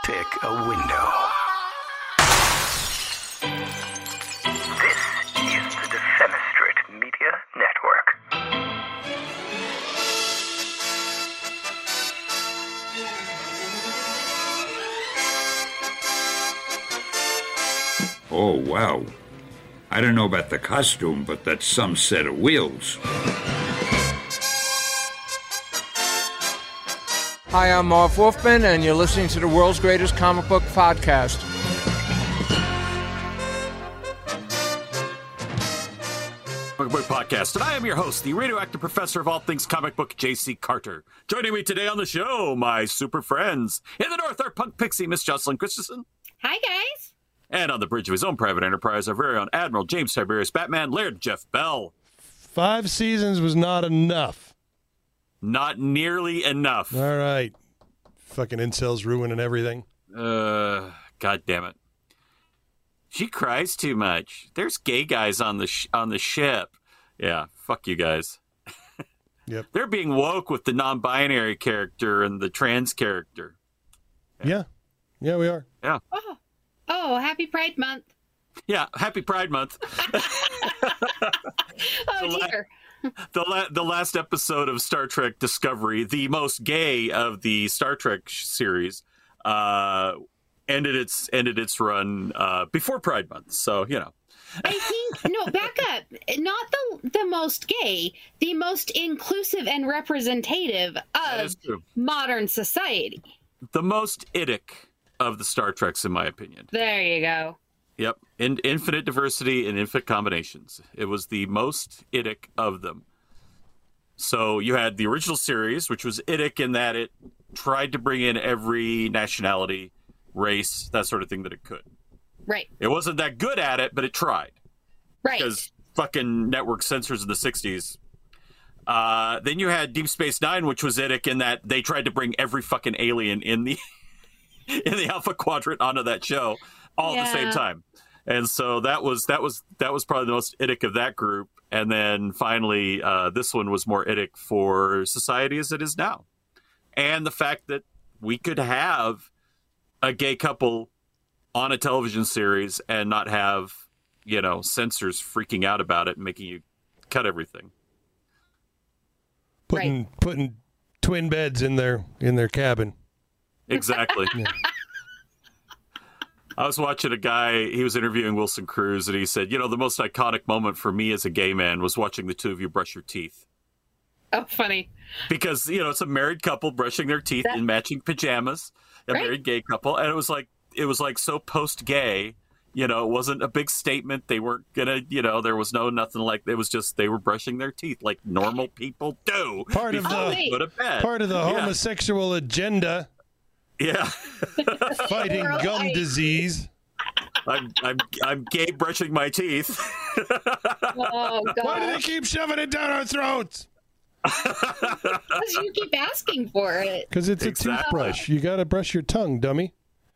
pick a window. This is the Defenestrate Media Network. Oh, wow. I don't know about the costume, but that's some set of wheels. Hi, I'm Marv Wolfman, and you're listening to the world's greatest comic book podcast. Comic Book Podcast, and I am your host, the radioactive professor of all things comic book, J.C. Carter. Joining me today on the show, my super friends. In the north, our punk pixie, Miss Jocelyn Christensen. Hi, guys. And on the bridge of his own private enterprise, our very own Admiral James Tiberius Batman, Laird Jeff Bell. 5 seasons was not enough. Not nearly enough. All right. Fucking incels ruining everything. God damn it. She cries too much. There's gay guys on the ship. Yeah, fuck you guys. Yep. They're being woke with the non-binary character and the trans character. Yeah. Yeah, we are. Yeah. Oh, happy Pride Month. Yeah, happy Pride Month. Oh, dear. The last episode of Star Trek Discovery, the most gay of the Star Trek series, ended its run before Pride Month. So, you know. I think, no, back up. Not the most gay, the most inclusive and representative of modern society. The most idic of the Star Treks, in my opinion. There you go. Yep. Infinite diversity and infinite combinations. It was the most idic of them. So you had the original series, which was idic in that it tried to bring in every nationality, race, that sort of thing that it could. Right. It wasn't that good at it, but it tried. Right. Because fucking network censors in the 60s. Then you had Deep Space Nine, which was idic in that they tried to bring every fucking alien in the in the Alpha Quadrant onto that show all at the same time. And so that was probably the most idic of that group. And then finally, this one was more idic for society as it is now. And the fact that we could have a gay couple on a television series and not have, you know, censors freaking out about it and making you cut everything. Putting twin beds in their cabin. Exactly. Yeah. I was watching a guy, he was interviewing Wilson Cruz, and he said, you know, the most iconic moment for me as a gay man was watching the two of you brush your teeth. Oh, funny. Because, you know, it's a married couple brushing their teeth in matching pajamas, married gay couple, and it was like so post-gay, you know, it wasn't a big statement. They weren't gonna, you know, there was nothing like, it was just, they were brushing their teeth like normal people do. Part of the homosexual agenda. Yeah. Fighting gum disease. I'm gay brushing my teeth. Oh, God. Why do they keep shoving it down our throats? Because you keep asking for it. Because it's a toothbrush. You got to brush your tongue, dummy.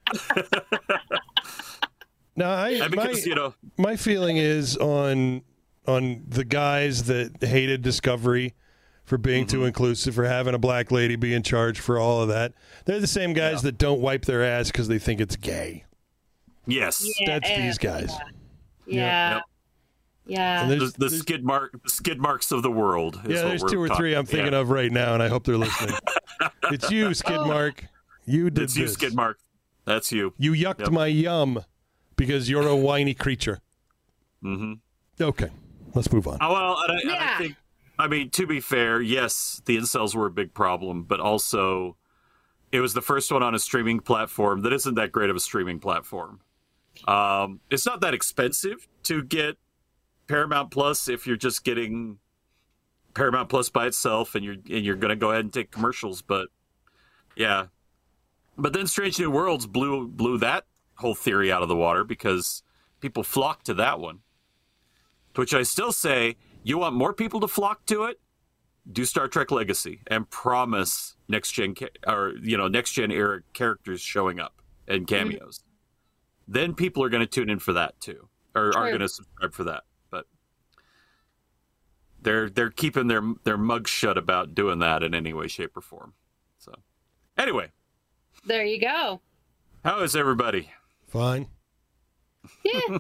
Now, my feeling is on the guys that hated Discovery for being too inclusive, for having a black lady be in charge, for all of that. They're the same guys that don't wipe their ass because they think it's gay. Yes. Yeah, that's these guys. Yeah. Yeah. And the skid marks of the world. Yeah, there's 2 or 3 I'm thinking of right now, and I hope they're listening. It's you, Skid Mark. You did this. It's you, Skid Mark. That's you. You yucked my yum because you're a whiny creature. Mm-hmm. Okay, let's move on. I think, I mean, to be fair, yes, the incels were a big problem, but also it was the first one on a streaming platform that isn't that great of a streaming platform. It's not that expensive to get Paramount Plus if you're just getting Paramount Plus by itself and you're going to go ahead and take commercials, but yeah. But then Strange New Worlds blew that whole theory out of the water because people flocked to that one. To which I still say, you want more people to flock to it? Do Star Trek Legacy and promise next gen era characters showing up and cameos. Then people are going to tune in for that too, or are going to subscribe for that. But they're keeping their mug shut about doing that in any way, shape, or form. So anyway, there you go. How is everybody? Fine. Yeah.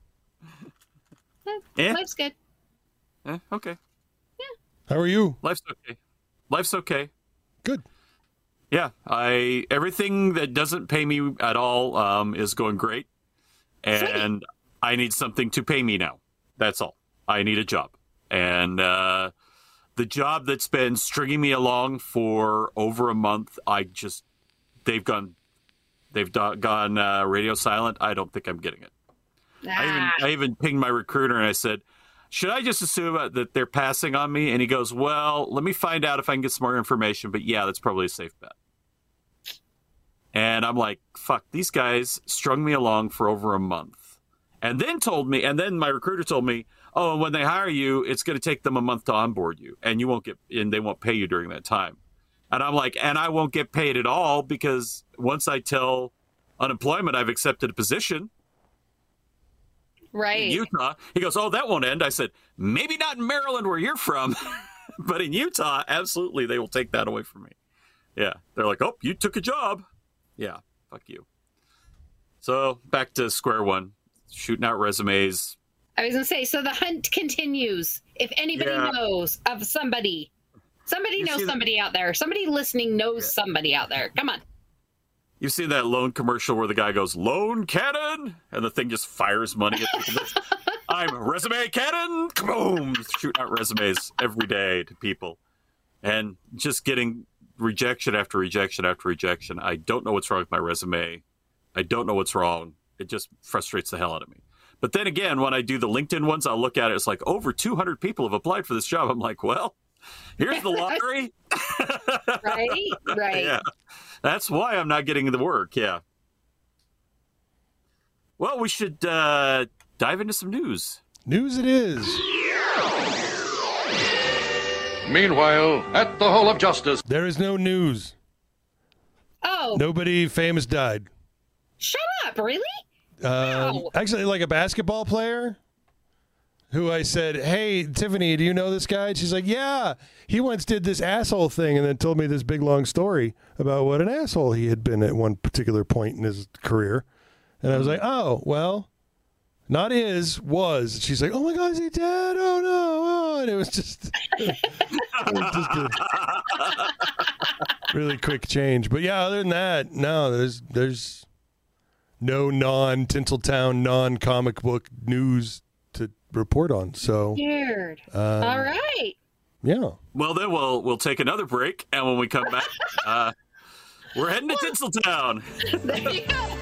Yeah. Life's good. Okay. How are you? Life's okay. Good. Yeah, everything that doesn't pay me at all is going great, and I need something to pay me now. That's all. I need a job, and the job that's been stringing me along for over a month, they've gone radio silent. I don't think I'm getting it. I even pinged my recruiter and I said, should I just assume that they're passing on me? And he goes, well, let me find out if I can get some more information. But yeah, that's probably a safe bet. And I'm like, fuck, these guys strung me along for over a month. And then my recruiter told me, oh, when they hire you, it's going to take them a month to onboard you. And they won't pay you during that time. And I'm like, and I won't get paid at all because once I tell unemployment I've accepted a position. Right. In Utah. He goes, oh, that won't end. I said, maybe not in Maryland where you're from, but in Utah, absolutely, they will take that away from me. Yeah. They're like, oh, you took a job. Yeah. Fuck you. So back to square one, shooting out resumes. I was going to say, so the hunt continues. If anybody knows of somebody knows somebody out there. Somebody listening knows somebody out there. Come on. You've seen that loan commercial where the guy goes, loan cannon, and the thing just fires money at people. I'm resume cannon, boom, shooting out resumes every day to people. And just getting rejection after rejection after rejection. I don't know what's wrong with my resume. I don't know what's wrong. It just frustrates the hell out of me. But then again, when I do the LinkedIn ones, I'll look at it. It's like over 200 people have applied for this job. I'm like, well, here's the lottery. Right. Yeah. That's why I'm not getting the work. Yeah. Well, we should dive into some news. News it is. Meanwhile, at the Hall of Justice, there is no news. Oh. Nobody famous died. Shut up. Really? Wow. Actually, like a basketball player who I said, hey, Tiffany, do you know this guy? And she's like, yeah, he once did this asshole thing and then told me this big, long story about what an asshole he had been at one particular point in his career. And I was like, oh, well, not was. She's like, oh, my God, is he dead? Oh, no. Oh. And it was just, a really quick change. But, yeah, other than that, no, there's no non-Tinseltown, non-comic book news to report on. So weird. All right. Yeah. Well, then we'll take another break, and when we come back, we're heading to Tinseltown. There you go.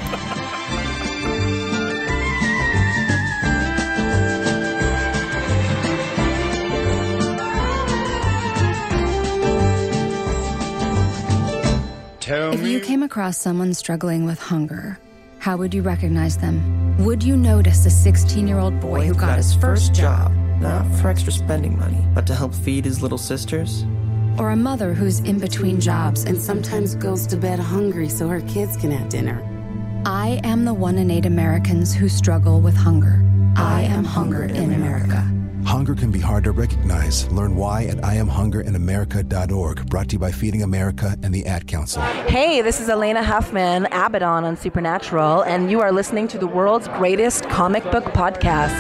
If you came across someone struggling with hunger, how would you recognize them? Would you notice a 16-year-old boy who got his first job? Not for extra spending money, but to help feed his little sisters? Or a mother who's in between jobs and sometimes goes to bed hungry so her kids can have dinner? I am the 1 in 8 Americans who struggle with hunger. I am hunger in America. Hunger can be hard to recognize. Learn why at IamHungerInAmerica.org. Brought to you by Feeding America and the Ad Council. Hey, this is Elena Huffman, Abaddon on Supernatural, and you are listening to the world's greatest comic book podcast.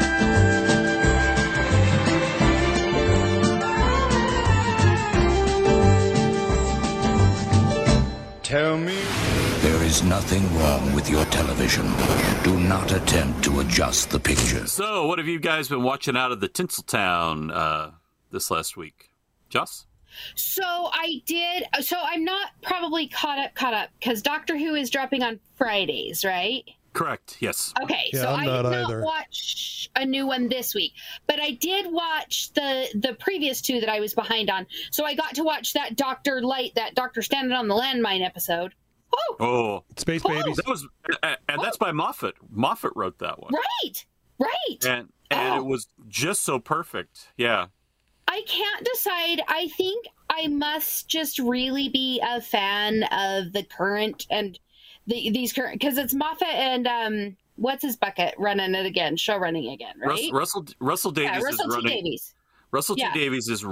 Tell me. There is nothing wrong with your television. Do not attempt to adjust the picture. So, what have you guys been watching out of the Tinseltown this last week? Joss? So I did. So I'm not probably caught up because Doctor Who is dropping on Fridays, right? Correct. Yes. Okay. Yeah, so I did not watch a new one this week, but I did watch the previous two that I was behind on. So I got to watch that Dr. Light, that Doctor Standing on the Landmine episode. Oh, Space Babies. That was, and that's by Moffat. Moffat wrote that one. Right. And it was just so perfect. Yeah. I can't decide. I think I must just really be a fan of the current and these current, because it's Moffat and what's his bucket running it again, show running again, right? Russell Davies is running. Russell T. Davies is the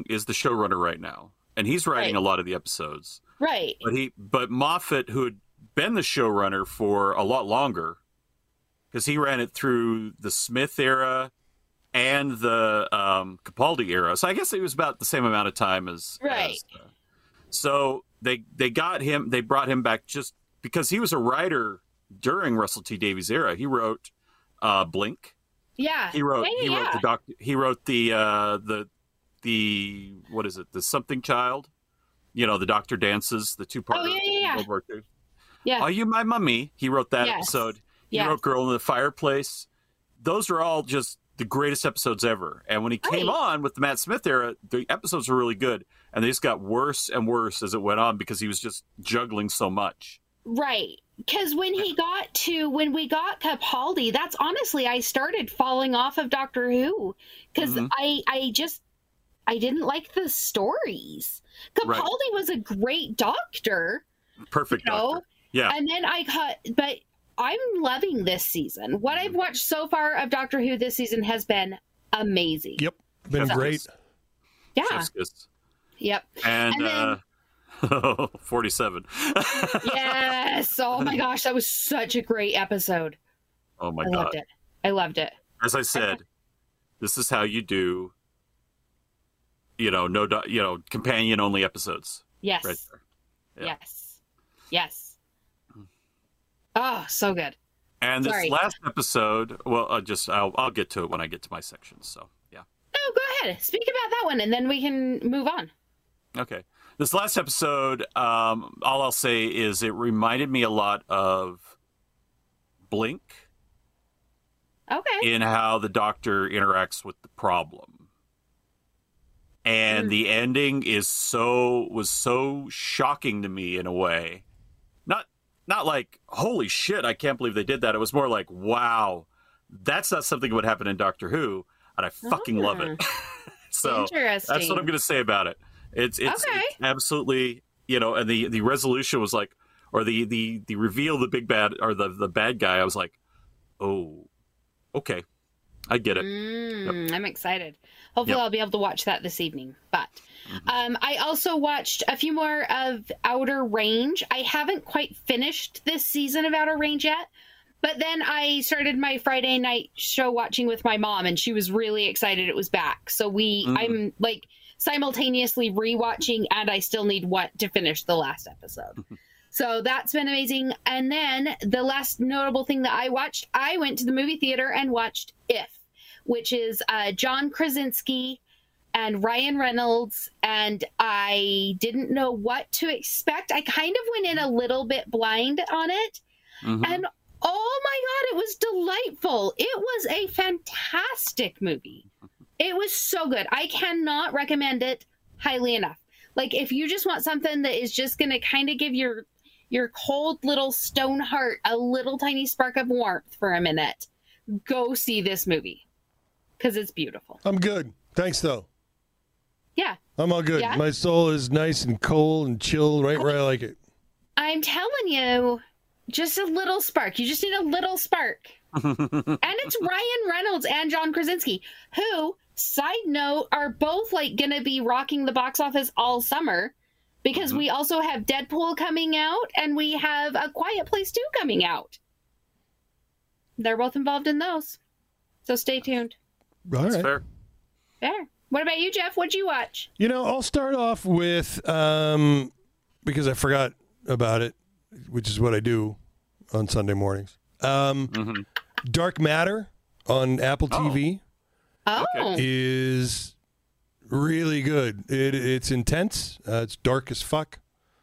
showrunner right now, and he's writing a lot of the episodes. Right. But Moffat, who had been the showrunner for a lot longer because he ran it through the Smith era and the Capaldi era. So I guess it was about the same amount of time as right. So they got him. They brought him back just because he was a writer during Russell T Davies' era. He wrote Blink. Yeah. He wrote the doctor. He wrote the what is it? The Something Child. You know, the Doctor Dances, the two-part. Oh yeah. World War II. Yeah. Are You My Mummy? He wrote that episode. He wrote Girl in the Fireplace. Those are all just the greatest episodes ever. And when he came on with the Matt Smith era, the episodes were really good. And they just got worse and worse as it went on because he was just juggling so much. Right. Because when we got Capaldi, that's honestly, I started falling off of Doctor Who. Because I didn't like the stories. Capaldi was a great doctor. Perfect doctor. Yeah. And then but I'm loving this season. What I've watched so far of Doctor Who this season has been amazing. Yep. Been great. Yeah. Yep. And 47. Yes. Oh my gosh. That was such a great episode. Oh my God. I loved it. As I said, this is how you do, companion only episodes. Yes. Right there. Yeah. Yes. Oh, so good. And this last episode, well, I'll get to it when I get to my section. So, yeah. Oh, go ahead. Speak about that one, and then we can move on. Okay. This last episode, all I'll say is it reminded me a lot of Blink. Okay. In how the Doctor interacts with the problem. And the ending was so shocking to me in a way. Not like, holy shit, I can't believe they did that. It was more like, wow, that's not something that would happen in Doctor Who, and I fucking love it. So that's what I'm going to say about it. It's absolutely, and the resolution was like, or the reveal of the big bad, or the bad guy, I was like, oh, okay, I get it. Yep. I'm excited. Hopefully I'll be able to watch that this evening. But I also watched a few more of Outer Range. I haven't quite finished this season of Outer Range yet. But then I started my Friday night show watching with my mom, and she was really excited it was back. So I'm like simultaneously rewatching, and I still need to finish the last episode. So that's been amazing. And then the last notable thing that I watched, I went to the movie theater and watched If, which is John Krasinski and Ryan Reynolds, and I didn't know what to expect. I kind of went in a little bit blind on it, and oh my God, it was delightful. It was a fantastic movie. It was so good. I cannot recommend it highly enough. Like, if you just want something that is just going to kind of give your cold little stone heart a little tiny spark of warmth for a minute, go see this movie, because it's beautiful. I'm good. Thanks, though. Yeah. I'm all good. Yeah? My soul is nice and cold and chill right where I like it. I'm telling you, just a little spark. You just need a little spark. And it's Ryan Reynolds and John Krasinski, who, side note, are both like going to be rocking the box office all summer, because we also have Deadpool coming out and we have A Quiet Place 2 coming out. They're both involved in those. So stay tuned. All right. That's fair. Fair. What about you, Jeff? What'd you watch? I'll start off with, because I forgot about it, which is what I do on Sunday mornings. Dark Matter on Apple TV is really good. It's intense. It's dark as fuck.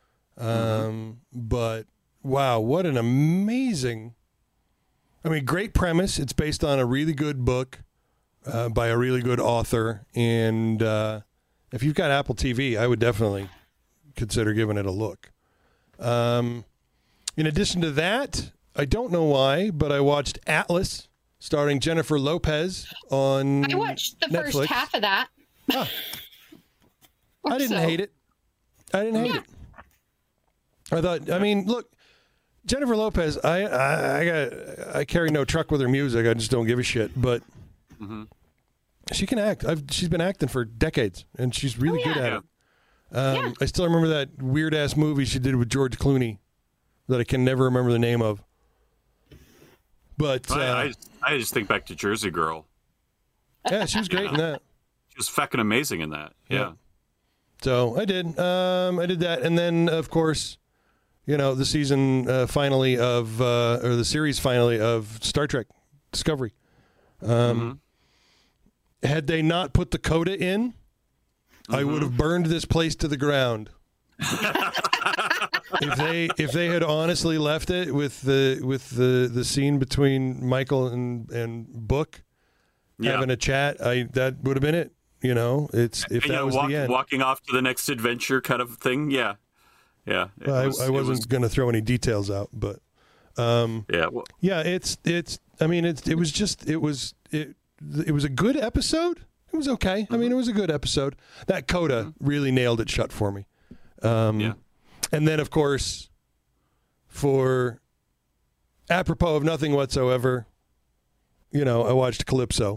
But wow, what an amazing, great premise. It's based on a really good book by a really good author. And if you've got Apple TV, I would definitely consider giving it a look. In addition to that, I don't know why, but I watched Atlas, starring Jennifer Lopez on I watched the Netflix. first half of that. Huh. I didn't hate it. I thought, look, Jennifer Lopez, I carry no truck with her music. I just don't give a shit. But she can act. She's been acting for decades, and she's really good at it. I still remember that weird-ass movie she did with George Clooney that I can never remember the name of. But I just think back to Jersey Girl. Yeah, she was great in that. She was fucking amazing in that. Yeah. So I did that, and then of course, the season finally of or the series finally of Star Trek Discovery. Had they not put the coda in, I would have burned this place to the ground. If they had honestly left it with the scene between Michael and Book having a chat, that would have been it. It's if that was the end. Walking off to the next adventure kind of thing. Yeah. Yeah. I wasn't going to throw any details out, but it was a good episode. It was okay. I mean, it was a good episode. That coda really nailed it shut for me. And then, of course, for apropos of nothing whatsoever, I watched Calypso.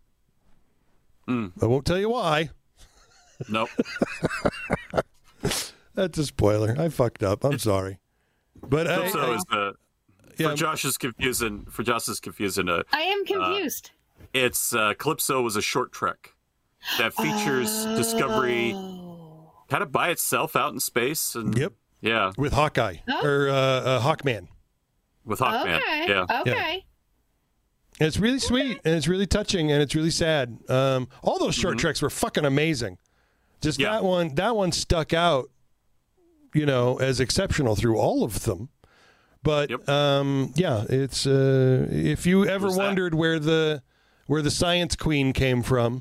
I won't tell you why. Nope. That's a spoiler. I fucked up. I'm sorry. But Calypso is for Josh's confusion. I am confused. It's Calypso was a short trek that features Discovery kind of by itself out in space. And yeah, with Hawkeye or Hawkman. With Hawkman. Okay. Yeah. And it's really sweet, and it's really touching, and it's really sad. All those short treks were fucking amazing. Just that one stuck out, as exceptional through all of them. But it's if you ever wondered where the Science Queen came from,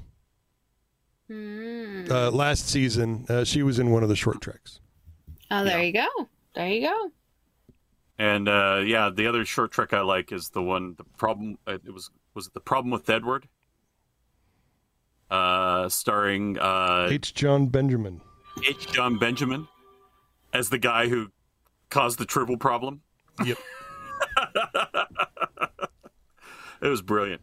last season she was in one of the short treks. Oh, there you go. There you go. And the other short trek I like is the one. The problem was it The Problem with Edward, starring H. John Benjamin. H. John Benjamin as the guy who caused the Tribble problem. Yep. It was brilliant.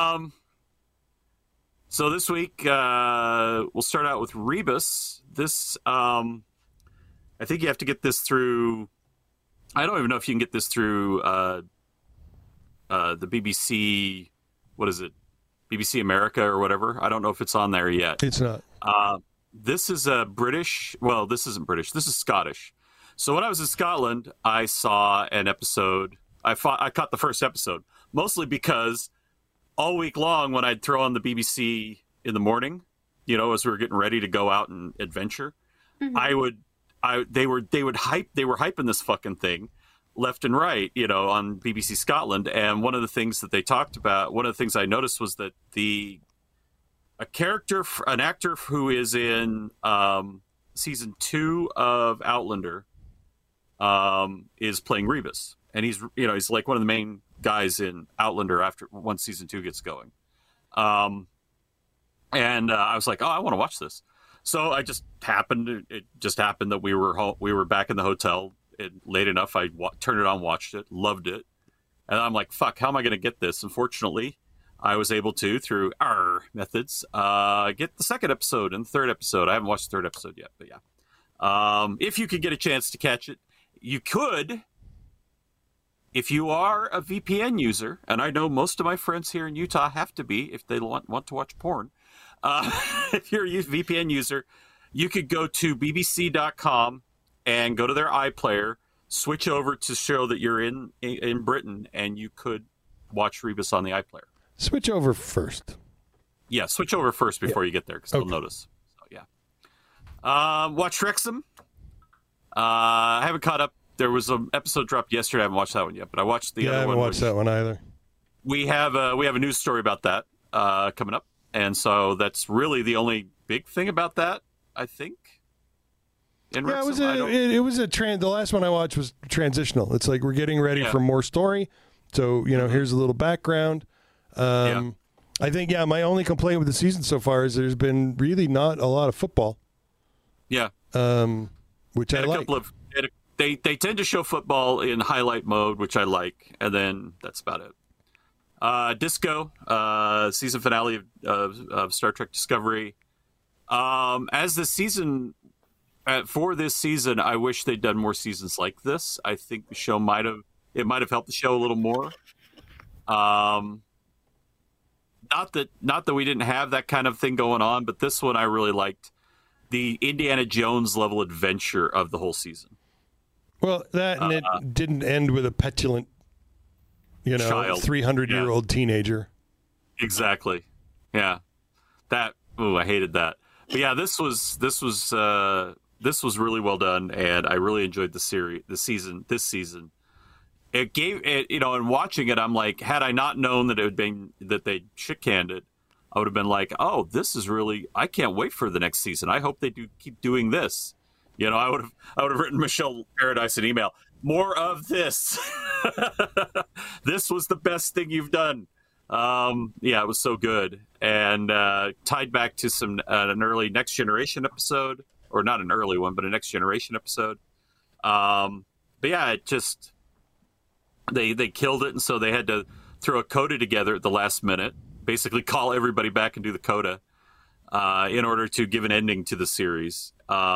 So this week we'll start out with Rebus. This I think you have to get this through. I don't even know if you can get this through the BBC. What is it? BBC America or whatever. I don't know if it's on there yet. It's not. This is a British. Well, this isn't British. This is Scottish. So when I was in Scotland, I saw an episode. I caught the first episode, mostly because all week long when I'd throw on the BBC in the morning, as we were getting ready to go out and adventure, they were hyping this fucking thing left and right, on BBC Scotland. And one of the things that they talked about, one of the things I noticed was that an actor who is in season 2 of Outlander is playing Rebus. And he's like one of the main guys in Outlander once season 2 gets going. And I was like, oh, I want to watch this. So it just happened that we were back in the hotel late enough. I turned it on, watched it, loved it. And I'm like, fuck, how am I going to get this? Unfortunately, I was able to, through our methods, get the second episode and the third episode. I haven't watched the third episode yet, but yeah. If you could get a chance to catch it, you could. If you are a VPN user, and I know most of my friends here in Utah have to be if they want to watch porn. If you're a VPN user, you could go to bbc.com and go to their iPlayer, switch over to show that you're in Britain, and you could watch Rebus on the iPlayer. Switch over first. Yeah, switch over first before you get there, because they'll notice. So, yeah. Watch Wrexham. I haven't caught up. There was an episode dropped yesterday. I haven't watched that one yet, but I watched the other one. I haven't watched that one either. We have a news story about that coming up, and so that's really the only big thing about that, I think. Yeah, it was the last one I watched was transitional. It's like we're getting ready for more story. So, here's a little background. I think, my only complaint with the season so far is there's been really not a lot of football. Yeah. Which I like. They tend to show football in highlight mode, which I like, and then that's about it. Disco, season finale of Star Trek Discovery. As the season for this season, I wish they'd done more seasons like this. I think the show might have helped the show a little more. Not that we didn't have that kind of thing going on, but this one I really liked the Indiana Jones level adventure of the whole season. Well, that and it didn't end with a petulant, 300-year-old teenager. Exactly. Yeah. I hated that. But yeah, this was really well done, and I really enjoyed this season. It gave it, and watching it, I'm like, had I not known that it would been that they shit-canned it, I would have been like, oh, this is really, I can't wait for the next season. I hope they keep doing this. I would have written Michelle Paradise an email. More of this. This was the best thing you've done. It was so good, and tied back to an early Next Generation episode, or not an early one, but a Next Generation episode. But yeah, it just they killed it, and so they had to throw a coda together at the last minute, basically call everybody back and do the coda in order to give an ending to the series.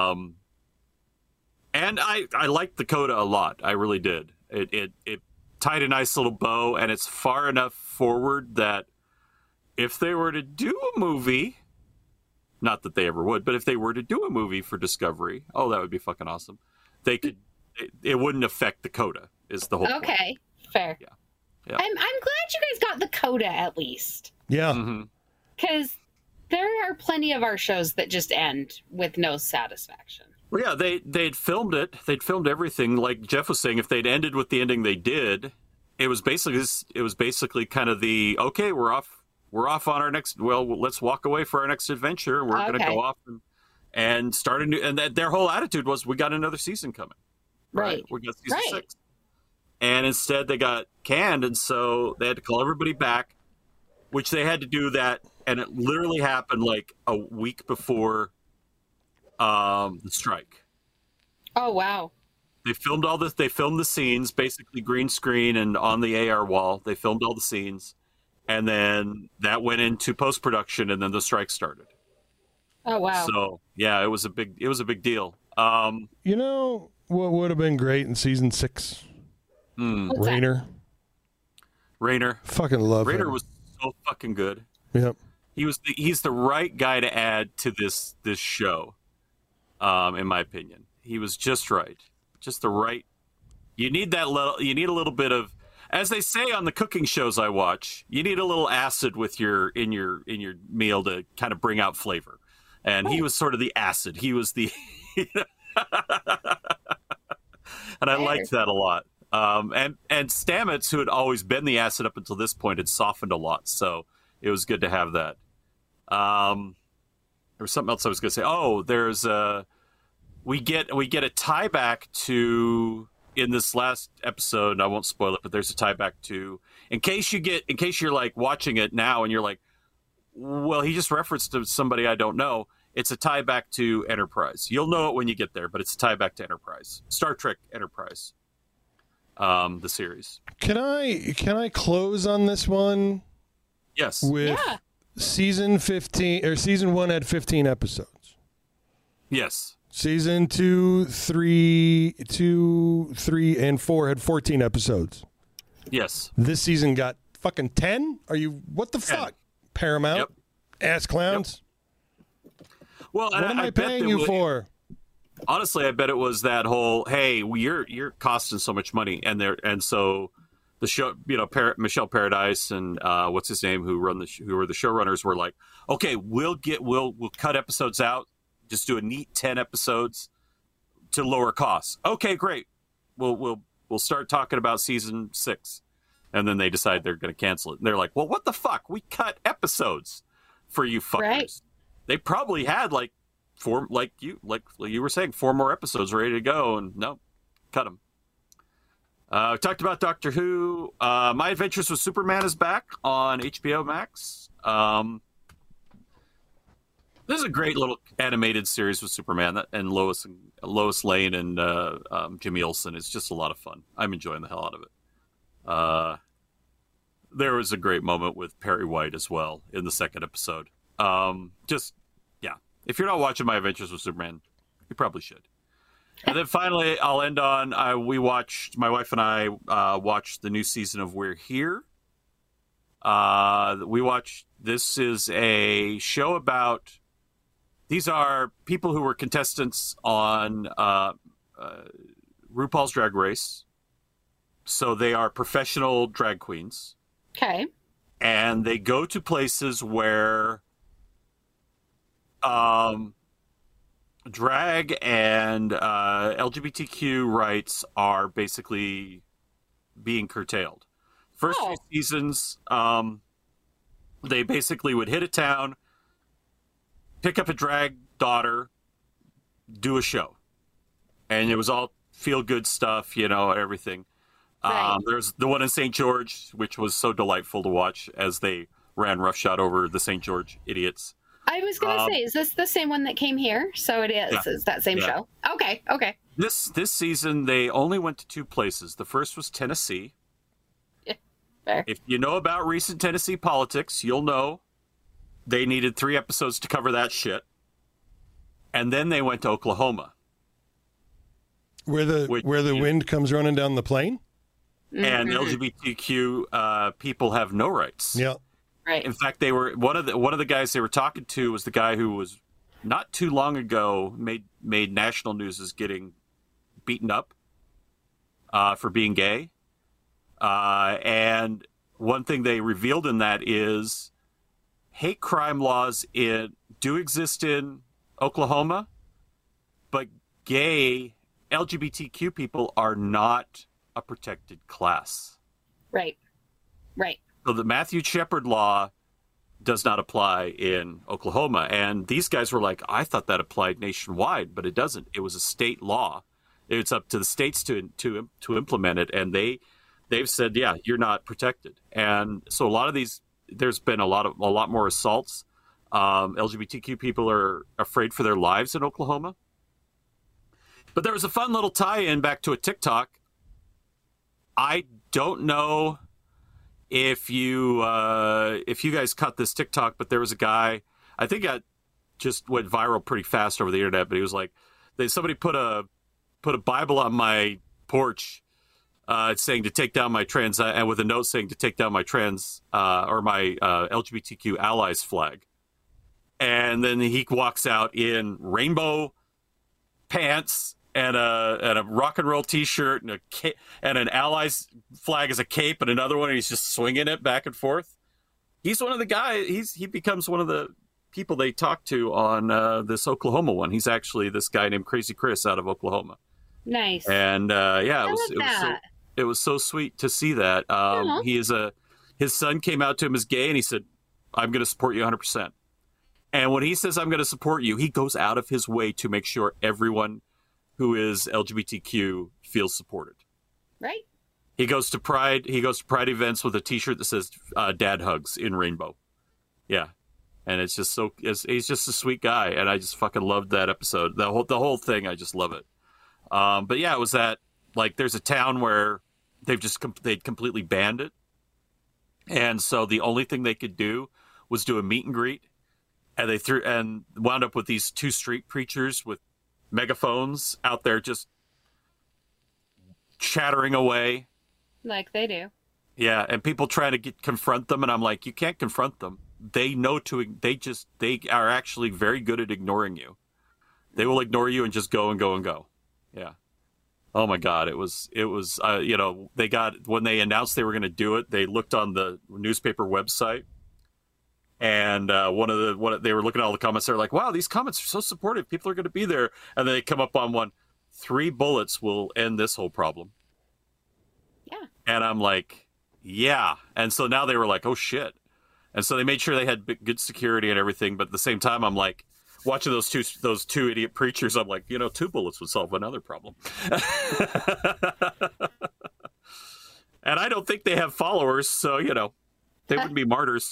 And I liked the coda a lot. I really did. It tied a nice little bow, and it's far enough forward that if they were to do a movie, not that they ever would, but if they were to do a movie for Discovery, that would be fucking awesome. They could. It wouldn't affect the coda. Is the whole okay point. Fair. Yeah. I'm glad you guys got the coda at least. Yeah. Because there are plenty of our shows that just end with no satisfaction. Well, yeah, they'd filmed it. They'd filmed everything. Like Jeff was saying, if they'd ended with the ending they did, it was basically kind of the, okay, we're off on our next. Well, let's walk away for our next adventure. We're going to go off and start a new. And their whole attitude was, we got another season coming. Right. We got season 6. And instead they got canned, and so they had to call everybody back, which they had to do that, and it literally happened like a week before the strike. Oh, wow. They filmed all this. They filmed the scenes, basically green screen and on the AR wall. They filmed all the scenes, and then that went into post-production, and then the strike started. Oh, wow. So, yeah, it was a big deal. What would have been great in season 6? Raynor. Fucking love him. Raynor was so fucking good. Yep. He's the right guy to add to this show, in my opinion. He was just right. Just the right. You need a little bit of, as they say on the cooking shows I watch, you need a little acid with in your meal to kind of bring out flavor. And he was sort of the acid. He was the and I liked that a lot. And Stamets, who had always been the acid up until this point, had softened a lot. So it was good to have that. There was something else I was going to say. Oh, there's we get a tie back to, in this last episode, and I won't spoil it, but there's a tie back to, in case you're like watching it now and you're like, well, he just referenced to somebody I don't know. It's a tie back to Enterprise. You'll know it when you get there, but it's a tie back to Enterprise. Star Trek Enterprise. The series. Can I close on this one? Yes. With season 15, or season 1 had 15 episodes. Yes. Season 2, 3, and 4 had 14 episodes. Yes. This season got fucking 10? What the fuck? Paramount? Yep. Ass clowns? Yep. Well, what am I paying you for? Honestly, I bet it was that whole, hey, you're costing so much money, and so the show, Michelle Paradise and what's his name, who were the showrunners, were like, okay, we'll cut episodes out, just do a neat 10 episodes to lower costs. Okay, great. We'll start talking about season 6, and then they decide they're going to cancel it. And they're like, well, what the fuck? We cut episodes for you fuckers. Right. They probably had like you were saying, 4 more episodes ready to go, and no, cut them. We talked about Doctor Who. My Adventures with Superman is back on HBO Max. This is a great little animated series with Superman and Lois Lane and Jimmy Olsen. It's just a lot of fun. I'm enjoying the hell out of it. There was a great moment with Perry White as well in the second episode. If you're not watching My Adventures with Superman, You probably should. And then finally, I'll end on, my wife and I watched the new season of We're Here. This is a show about, these are people who were contestants on RuPaul's Drag Race. So they are professional drag queens. Okay. And they go to places where drag and LGBTQ rights are basically being curtailed. First few seasons, they basically would hit a town, pick up a drag daughter, do a show. And it was all feel-good stuff, everything. Right. There's the one in St. George, which was so delightful to watch as they ran roughshod over the St. George idiots. I was going to say, is this the same one that came here? So it is. Yeah. It's that same show. Okay. This season, they only went to 2 places. The first was Tennessee. Yeah, fair. If you know about recent Tennessee politics, you'll know they needed 3 episodes to cover that shit. And then they went to Oklahoma. Where the wind comes running down the plain? And LGBTQ people have no rights. Yeah. Right. In fact, they were one of the guys they were talking to was the guy who was not too long ago made national news as getting beaten up for being gay. And one thing they revealed in that is hate crime laws do exist in Oklahoma, but gay LGBTQ people are not a protected class. Right. So the Matthew Shepard law does not apply in Oklahoma. And these guys were like, I thought that applied nationwide, but it doesn't. It was a state law. It's up to the states to implement it. And they've said, yeah, you're not protected. And so a lot of these, there's been a lot more assaults. LGBTQ people are afraid for their lives in Oklahoma. But there was a fun little tie-in back to a TikTok. I don't know if you guys caught this TikTok, but there was a guy, I think it just went viral pretty fast over the internet, but he was like, somebody put a Bible on my porch saying to take down my trans, and with a note saying to take down my trans or my LGBTQ allies flag. And then he walks out in rainbow pants and a rock and roll T-shirt and an allies flag as a cape and another one, and he's just swinging it back and forth. He's one of the guys. He becomes one of the people they talk to on this Oklahoma one. He's actually this guy named Crazy Chris out of Oklahoma. Nice. And it was so sweet to see that. His son came out to him as gay, and he said, "I'm going to support you 100%." And when he says, "I'm going to support you," he goes out of his way to make sure everyone who is LGBTQ feels supported. Right. He goes to Pride events with a T-shirt that says "Dad Hugs" in rainbow. Yeah. And it's just he's just a sweet guy, and I just fucking loved that episode. The whole thing, I just love it. But yeah, it was that, like, there's a town where they'd completely banned it, and so the only thing they could do was do a meet and greet, and they wound up with these 2 street preachers with megaphones out there just chattering away, like they do. Yeah, and people trying to confront them, and I'm like, you can't confront them. They are actually very good at ignoring you. They will ignore you and just go and go and go. Yeah. Oh my God. It was, when they announced they were going to do it, they looked on the newspaper website, and they were looking at all the comments. They're like, wow, these comments are so supportive. People are going to be there. And then they come up on one, 3 bullets will end this whole problem. Yeah. And I'm like, yeah. And so now they were like, oh shit. And so they made sure they had good security and everything. But at the same time, I'm like, watching those two idiot preachers, I'm like, 2 bullets would solve another problem. And I don't think they have followers, so, they wouldn't be martyrs.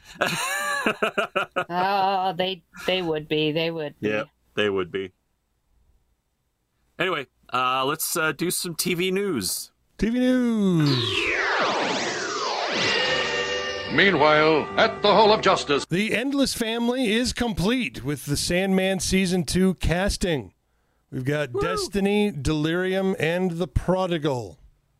Oh, they would be. They would be. Yeah, they would be. Anyway, let's do some TV news. TV news. Meanwhile, at the Hall of Justice, The Endless Family is complete with the Sandman Season 2 casting. We've got Destiny, Delirium, and The Prodigal.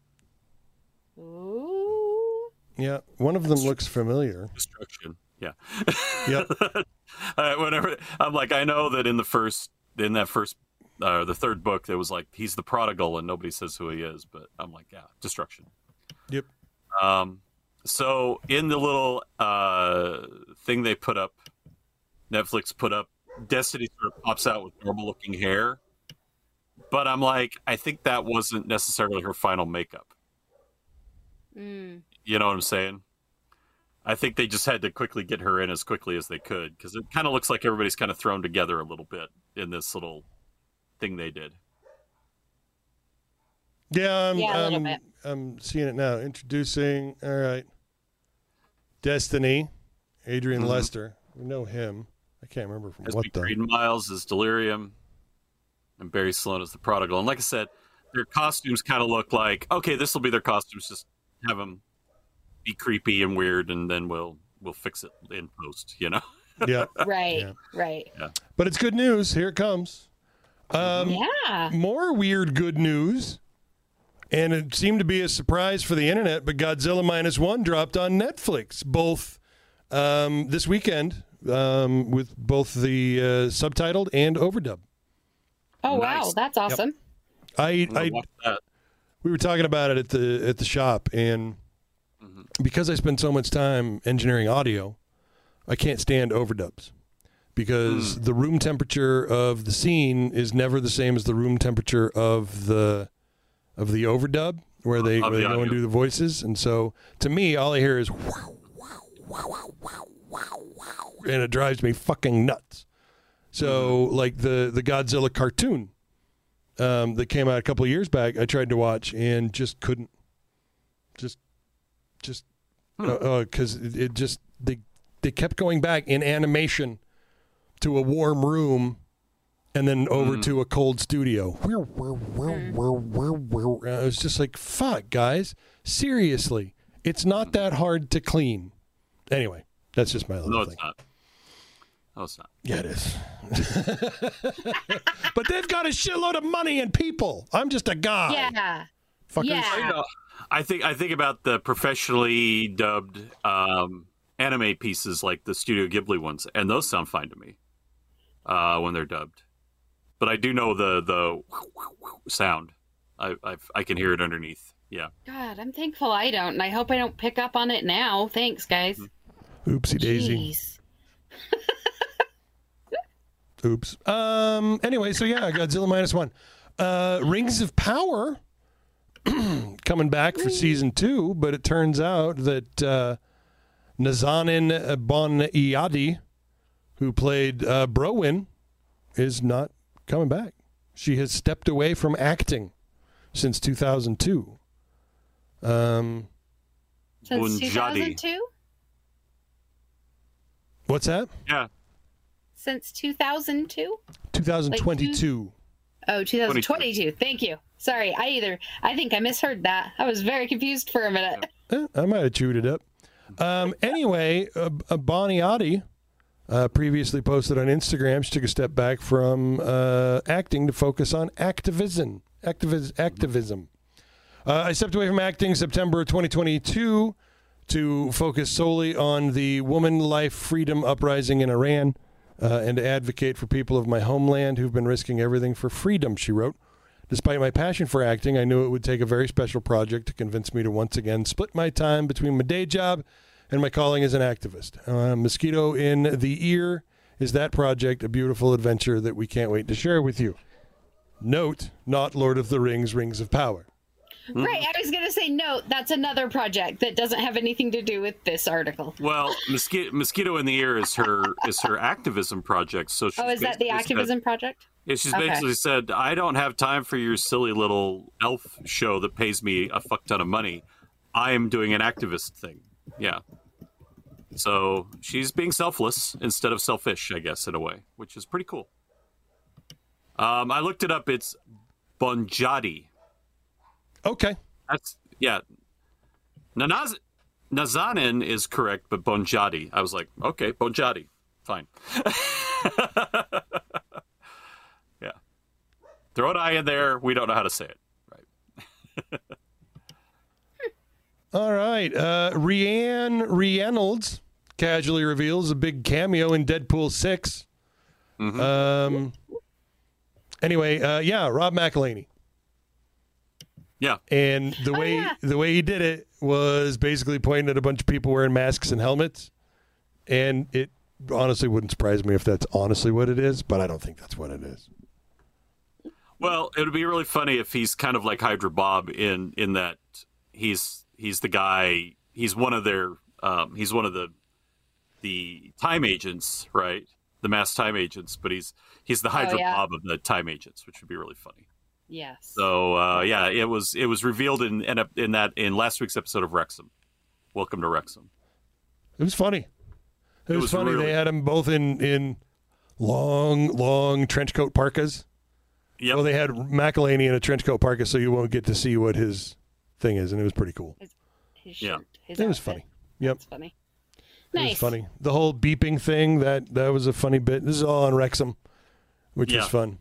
Ooh. Yeah, one of them looks familiar. Destruction. Yeah. Yep. Whenever I'm like, I know that the third book, there was like, he's the prodigal, and nobody says who he is. But I'm like, yeah, destruction. Yep. So in the little thing they put up, Netflix put up, Destiny sort of pops out with normal-looking hair. But I'm like, I think that wasn't necessarily her final makeup. Mm. You know what I'm saying? I think they just had to quickly get her in as quickly as they could, because it kind of looks like everybody's kind of thrown together a little bit in this little thing they did. Yeah, a little bit. I'm seeing it now. Introducing, all right, Destiny, Adrian Lester. We know him. I can't remember from what though. Green Miles is Delirium, and Barry Sloane is the Prodigal. And like I said, their costumes kind of look like, okay, this will be their costumes. Just have them be creepy and weird, and then we'll fix it in post. You know? Yeah. Right. Yeah. Right. Yeah. But it's good news. Here it comes. Yeah. More weird good news. And it seemed to be a surprise for the internet, but Godzilla Minus One dropped on Netflix, both this weekend, with both the subtitled and overdub. Oh, Nice. wow. That's awesome. We were talking about it at the shop, and because I spend so much time engineering audio, I can't stand overdubs because the room temperature of the scene is never the same as the room temperature of the overdub where they go and do the voices. And so to me, all I hear is wow, wow, wow, wow, wow, wow, wow, and it drives me fucking nuts. So like the Godzilla cartoon that came out a couple of years back, I tried to watch and just couldn't. Because it just they kept going back in animation to a warm room and then over to a cold studio. I was just like, fuck, guys. Seriously. It's not that hard to clean. Anyway, that's just my little thing. No, it's not. Yeah, it is. But they've got a shitload of money and people. I'm just a guy. Yeah. Fuckers. Yeah. I think about the professionally dubbed anime pieces like the Studio Ghibli ones, and those sound fine to me when they're dubbed. But I do know the sound. I can hear it underneath. Yeah. God, I'm thankful I don't, and I hope I don't pick up on it now. Thanks, guys. Oopsie daisy. Jeez. Oops. Anyway, so yeah, Godzilla Minus One. Rings of Power coming back for season 2, but it turns out that Nazanin Boniadi, who played Browin, is not coming back. She has stepped away from acting since 2002. Since 2002? What's that? Yeah. Since 2002? 2022. Oh, 2022. Thank you. Sorry, I think I misheard that. I was very confused for a minute. I might have chewed it up. Anyway, Boniadi previously posted on Instagram. She took a step back from acting to focus on activism. I stepped away from acting September 2022 to focus solely on the woman life freedom uprising in Iran and to advocate for people of my homeland who've been risking everything for freedom, she wrote. Despite my passion for acting, I knew it would take a very special project to convince me to once again split my time between my day job and my calling as an activist. Mosquito in the Ear is that project, a beautiful adventure that we can't wait to share with you. Note, not Lord of the Rings, Rings of Power. Right, I was going to say, no, that's another project that doesn't have anything to do with this article. Well, Mosquito in the Ear is her activism project. So is that the activism project? Yeah, she's basically said, I don't have time for your silly little elf show that pays me a fuck ton of money. I am doing an activist thing. Yeah. So she's being selfless instead of selfish, I guess, in a way, which is pretty cool. I looked it up. It's Bonjadi. Okay. That's, yeah. Nazanin is correct, but Bonjadi. I was like, okay, Bonjadi. Fine. Yeah. Throw an I in there. We don't know how to say it. Right. All right. Rhiannon Reynolds casually reveals a big cameo in Deadpool 6. Mm-hmm. Anyway, Rob McElhenney. Yeah. And the way he did it was basically pointing at a bunch of people wearing masks and helmets. And it honestly wouldn't surprise me if that's honestly what it is, but I don't think that's what it is. Well, it would be really funny if he's kind of like Hydra Bob in that he's the guy, he's one of the time agents, right? The masked time agents, but he's the Hydra Bob of the time agents, which would be really funny. Yes. So it was revealed in last week's episode of Wrexham. Welcome to Wrexham. It was funny. It was funny. Really... They had them both in long trench coat parkas. Yep. Well, they had McElhenney in a trench coat parka, so you won't get to see what his thing is, and it was pretty cool. His shirt, his it was funny. Yep. That's funny. Nice. It was funny. The whole beeping thing, that was a funny bit. This is all on Wrexham, which was fun.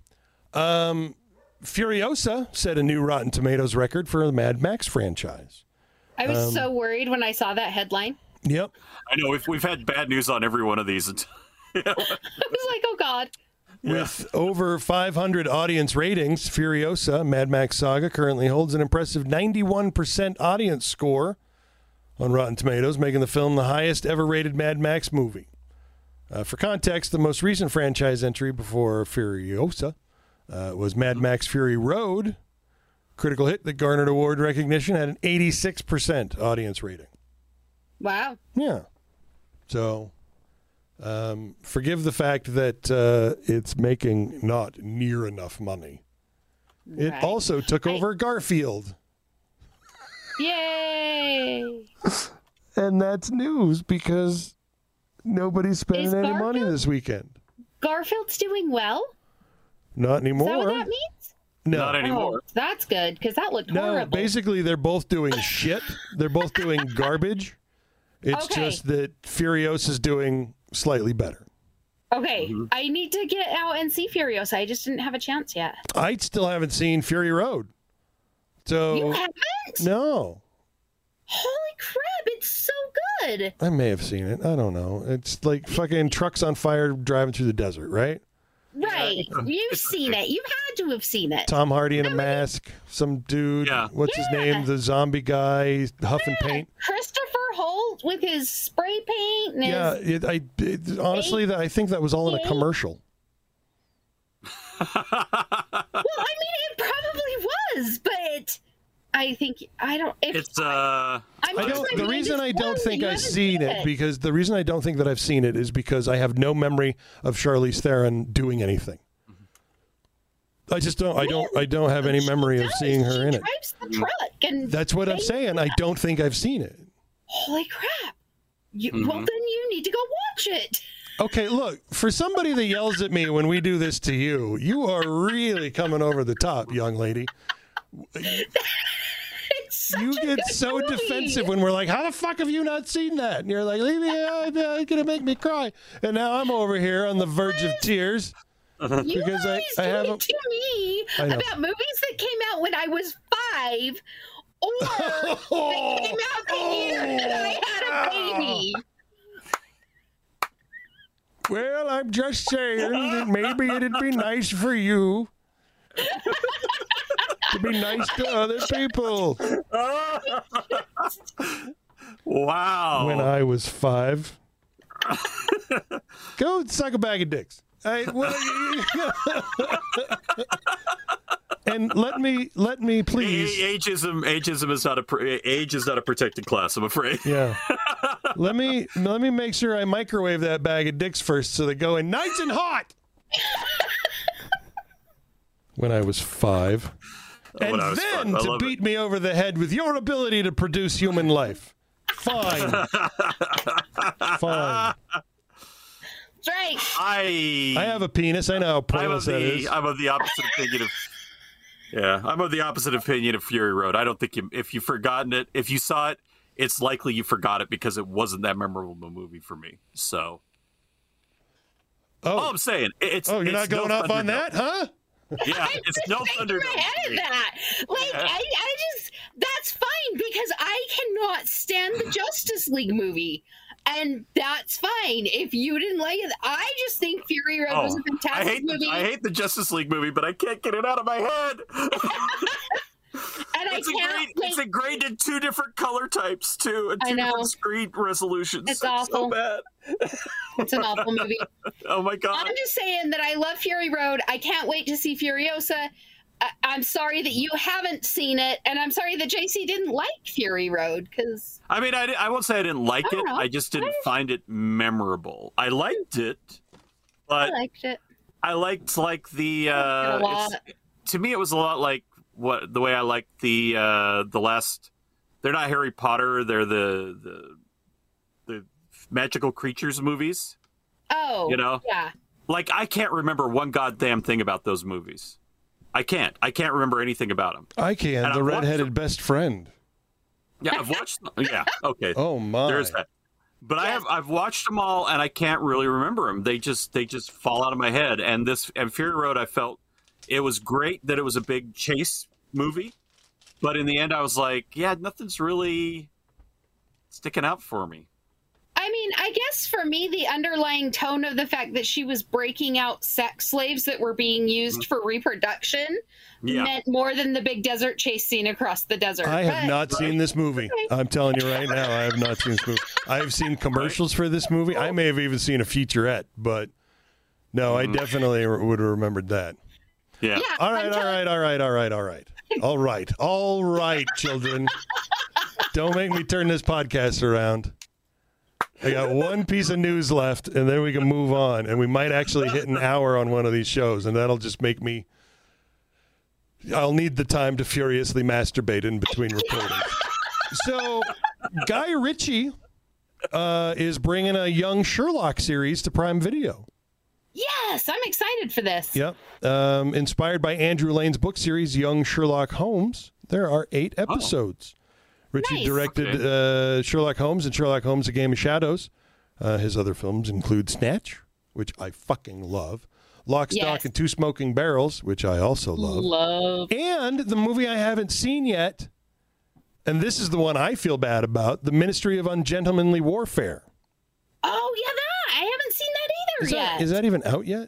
Furiosa set a new Rotten Tomatoes record for the Mad Max franchise. I was so worried when I saw that headline. Yep. I know. We've had bad news on every one of these. I was like, oh, God. With over 500 audience ratings, Furiosa, Mad Max Saga, currently holds an impressive 91% audience score on Rotten Tomatoes, making the film the highest ever rated Mad Max movie. For context, the most recent franchise entry before Furiosa was Mad Max Fury Road. Critical hit that garnered award recognition, had an 86% audience rating. Wow. Yeah. So... forgive the fact that it's making not near enough money. Right. It also took over Garfield. Yay! And that's news because nobody's spending any money this weekend. Garfield's doing well? Not anymore. Is that what that means? No. Not anymore. Oh, that's good because that looked horrible. No, basically they're both doing shit. They're both doing garbage. It's just that Furiosa's doing slightly better. Okay, I need to get out and see Furiosa. I just didn't have a chance yet. I still haven't seen Fury Road. So you haven't? No. Holy crap, it's so good. I may have seen it. I don't know. It's like fucking trucks on fire driving through the desert, right? Right. You've seen it. You had to have seen it. Tom Hardy in a mask. Some dude. Yeah. What's his name? The zombie guy. Huffing paint. Christopher Holt with his spray paint. And honestly, I think that was all in a commercial. Well, I mean, it probably was, but I think the reason I don't think I've seen it because the reason I don't think that I've seen it is because I have no memory of Charlize Theron doing anything. I just don't. I don't have any memory of seeing her in it. Drives the truck and that's what I'm saying. I don't think I've seen it. Holy crap! Well, then you need to go watch it. Okay, look, for somebody that yells at me when we do this to you, you are really coming over the top, young lady. You get so defensive when we're like, how the fuck have you not seen that? And you're like, leave me out, it's going to make me cry. And now I'm over here on the verge of tears. You because always I do have it to me about movies that came out when I was 5 or that came out the year that I had a baby. Well, I'm just saying that maybe it'd be nice for you to be nice to other people. Wow. When I was 5. Go suck a bag of dicks. And let me please. Ageism is not age is not a protected class, I'm afraid. Yeah. Let me make sure I microwave that bag of dicks first so they go in nice and hot. When I was 5. And then to beat me over the head with your ability to produce human life. Fine. Fine. Right. I have a penis. I know how pointless that is. I'm of the opposite opinion of. Yeah, I'm of the opposite opinion of Fury Road. I don't think if you've forgotten it, if you saw it, it's likely you forgot it because it wasn't that memorable a movie for me. So. All I'm saying, it's. Oh, you're not going off on that, huh? Yeah, it's no Thunderdome. My head at that. Like, yeah. I just, that's fine because I cannot stand the Justice League movie. And that's fine. If you didn't like it, I just think Fury Road was a fantastic movie. I hate the Justice League movie, but I can't get it out of my head. And it's ingrained in 2 different color types too, and 2 different screen resolutions. It's awful. So bad. It's an awful movie. Oh my god! I'm just saying that I love Fury Road. I can't wait to see Furiosa. I'm sorry that you haven't seen it, and I'm sorry that JC didn't like Fury Road because. I mean, I won't say I didn't like it. I just didn't find it memorable. I liked it, but I liked it. I liked the. To me, it was a lot like the way I liked the last. They're not Harry Potter. They're the magical creatures movies. Oh, yeah. Like I can't remember one goddamn thing about those movies. I can't remember anything about them. I can. And the redheaded best friend. Yeah, I've watched. Yeah, okay. Oh my. There's that. But I've watched them all, and I can't really remember them. They just fall out of my head. And Fury Road, I felt it was great that it was a big chase movie, but in the end, I was like, yeah, nothing's really sticking out for me. I mean, I guess for me, the underlying tone of the fact that she was breaking out sex slaves that were being used for reproduction meant more than the big desert chase scene across the desert. I have not seen this movie. I'm telling you right now, I have not seen this movie. I have seen commercials for this movie. I may have even seen a featurette, but no, I definitely would have remembered that. Yeah. All right, children. Don't make me turn this podcast around. I got one piece of news left, and then we can move on. And we might actually hit an hour on one of these shows, and that'll just make me... I'll need the time to furiously masturbate in between recordings. So, Guy Ritchie is bringing a young Sherlock series to Prime Video. Yes, I'm excited for this. Yep. Inspired by Andrew Lane's book series, Young Sherlock Holmes, there are 8 episodes. Ritchie directed Sherlock Holmes and Sherlock Holmes, A Game of Shadows. His other films include Snatch, which I fucking love. Lock, Stock, and Two Smoking Barrels, which I also love. And the movie I haven't seen yet, and this is the one I feel bad about, The Ministry of Ungentlemanly Warfare. Oh, yeah, I haven't seen that either yet. Is that even out yet?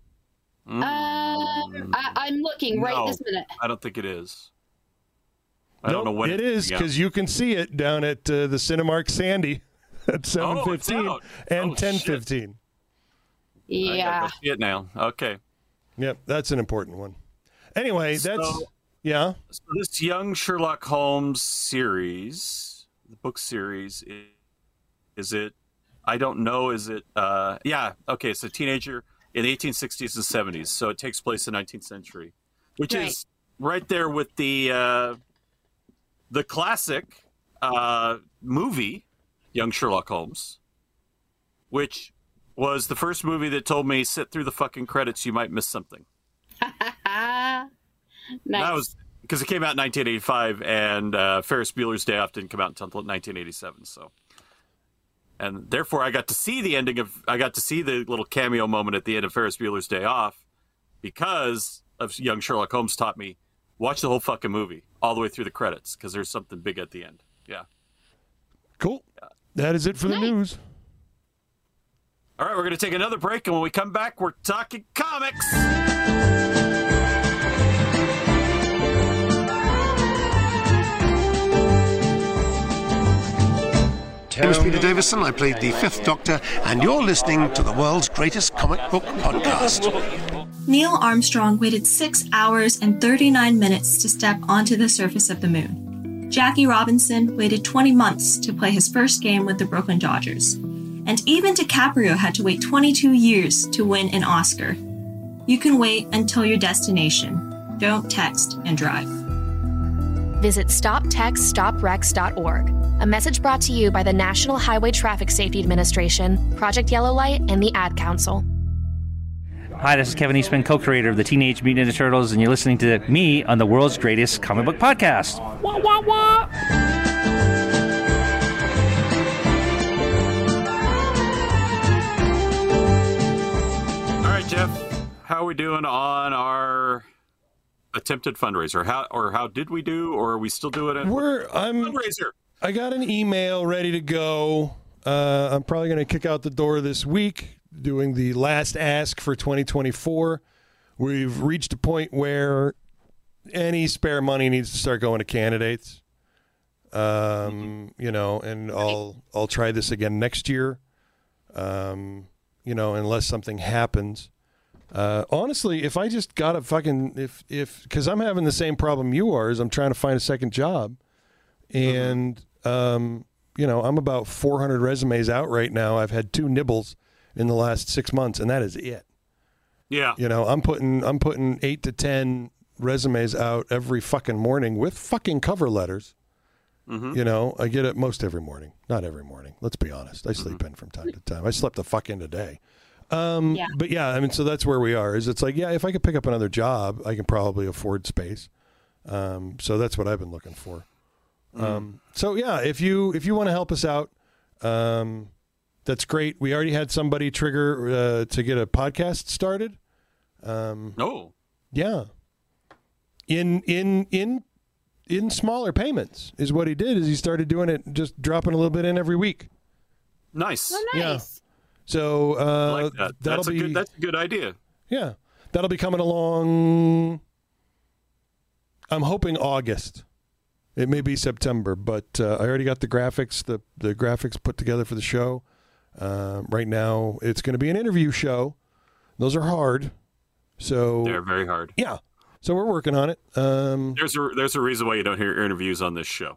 I'm looking right this minute. I don't think it is. I don't know when it is, because you can see it down at the Cinemark Sandy at 7:15 and 10:15. Yeah. I gotta go see it now. Okay. Yep, that's an important one. Anyway, So this Young Sherlock Holmes series, the book series, is it? I don't know. Is it? Okay. It's a teenager in the 1860s and 70s, so it takes place in the 19th century, which is right there with the classic movie, Young Sherlock Holmes, which was the first movie that told me, sit through the fucking credits, you might miss something. Nice. That was because it came out in 1985, and Ferris Bueller's Day Off didn't come out until 1987. So, and therefore, I got to see the little cameo moment at the end of Ferris Bueller's Day Off, because of Young Sherlock Holmes taught me, watch the whole fucking movie all the way through the credits, because there's something big at the end. Yeah. Cool. That is it for the news. All right, we're going to take another break, and when we come back, we're talking comics. My name is Peter Davison. I played the Fifth Doctor, and you're listening to the world's greatest comic book podcast. Neil Armstrong waited 6 hours and 39 minutes to step onto the surface of the moon. Jackie Robinson waited 20 months to play his first game with the Brooklyn Dodgers. And even DiCaprio had to wait 22 years to win an Oscar. You can wait until your destination. Don't text and drive. Visit StopTextStopWrecks.org. A message brought to you by the National Highway Traffic Safety Administration, Project Yellow Light, and the Ad Council. Hi, this is Kevin Eastman, co-creator of the Teenage Mutant Ninja Turtles, and you're listening to me on the world's greatest comic book podcast. Wah, wah, wah! All right, Jeff, how are we doing on our attempted fundraiser. How did we do, or are we still doing it? Fundraiser. I got an email ready to go. I'm probably going to kick out the door this week, doing the last ask for 2024. We've reached a point where any spare money needs to start going to candidates. You know, and I'll try this again next year. You know, unless something happens. Honestly, if I just got a fucking because I'm having the same problem you are, is I'm trying to find a second job, and you know, I'm about 400 resumes out right now. I've had 2 nibbles in the last 6 months, and that is it. Yeah. You know, I'm putting 8 to 10 resumes out every fucking morning with fucking cover letters. You know, I get it most every morning. Not every morning. Let's be honest. I sleep in from time to time. I slept the fuck in today. But yeah, I mean, so that's where we are. Is it's like, yeah, if I could pick up another job, I can probably afford space. So that's what I've been looking for. So yeah, if you want to help us out, that's great. We already had somebody trigger to get a podcast started. Yeah. In smaller payments is what he did. Is he started doing it, just dropping a little bit in every week. Nice. Oh, nice. Yeah. So I like that. That's a good idea. Yeah, that'll be coming along. I'm hoping August. It may be September, but I already got the graphics, the graphics put together for the show. Right now, it's going to be an interview show. Those are hard. So they're very hard. Yeah. So we're working on it. There's a reason why you don't hear interviews on this show.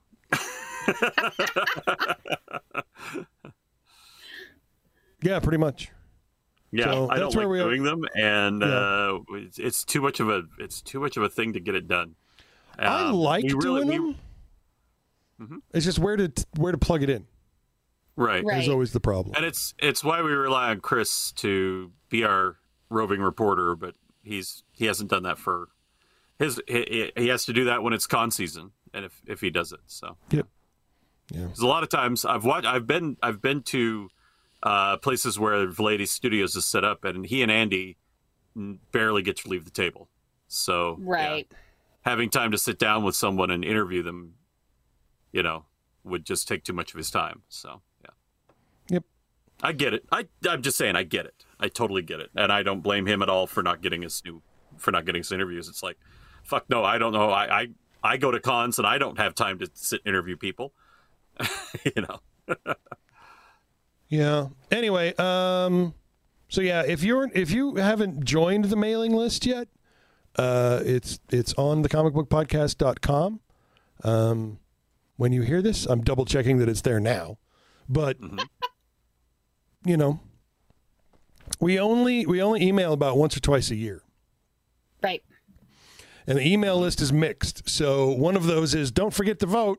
Yeah, pretty much. Yeah, so I don't like doing them, and it's too much of a thing to get it done. I like doing them. It's just where to plug it in. Right. Is always the problem. And it's why we rely on Chris to be our roving reporter, but he hasn't done that for his. He has to do that when it's con season, and if he does it, so yep. Yeah. Because a lot of times I've been to places where Vladi Studios is set up, and he and Andy barely get to leave the table. So right. Yeah, having time to sit down with someone and interview them, you know, would just take too much of his time. So yeah. Yep. I get it. I'm just saying I get it. I totally get it, and I don't blame him at all for not getting us interviews. It's like, fuck no, I don't know. I go to cons and I don't have time to sit and interview people. You know. Yeah. Anyway, so yeah, if you haven't joined the mailing list yet, it's on thecomicbookpodcast.com. When you hear this, I'm double checking that it's there now, but you know, we only email about once or twice a year. Right. And the email list is mixed. So one of those is don't forget to vote.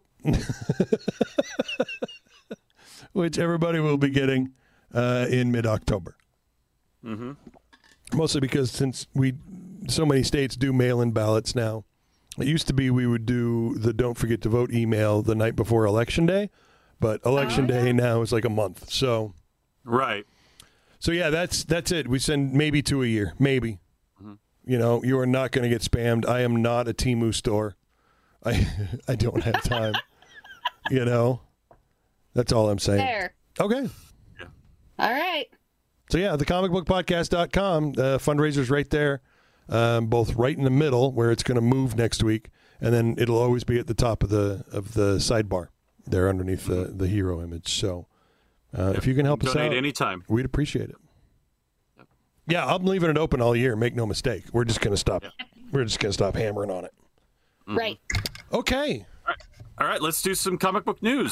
Which everybody will be getting in mid-October. Mostly because since so many states do mail-in ballots now. It used to be we would do the don't forget to vote email the night before Election Day, but Election Day now is like a month. So right. So yeah, that's it. We send maybe 2 a year, maybe. You know, you are not going to get spammed. I am not a Temu store. I don't have time. You know, that's all I'm saying. Fair. Okay. Yeah. All right. So yeah, thecomicbookpodcast.com, fundraiser's right there, both right in the middle where it's going to move next week, and then it'll always be at the top of the sidebar there underneath the hero image. So if you can help us out, donate anytime. We'd appreciate it. Yeah, I'm leaving it open all year. Make no mistake. We're just going to stop. Yeah. We're just going to stop hammering on it. Right. Okay. All right. Let's do some comic book news.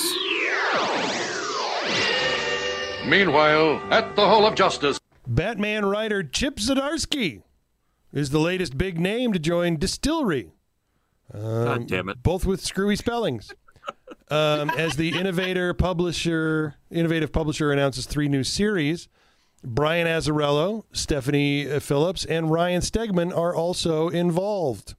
Meanwhile, at the Hall of Justice, Batman writer Chip Zdarsky is the latest big name to join Distillery. God damn it! Both with screwy spellings. As the innovative publisher announces 3 new series. Brian Azzarello, Stephanie Phillips, and Ryan Stegman are also involved.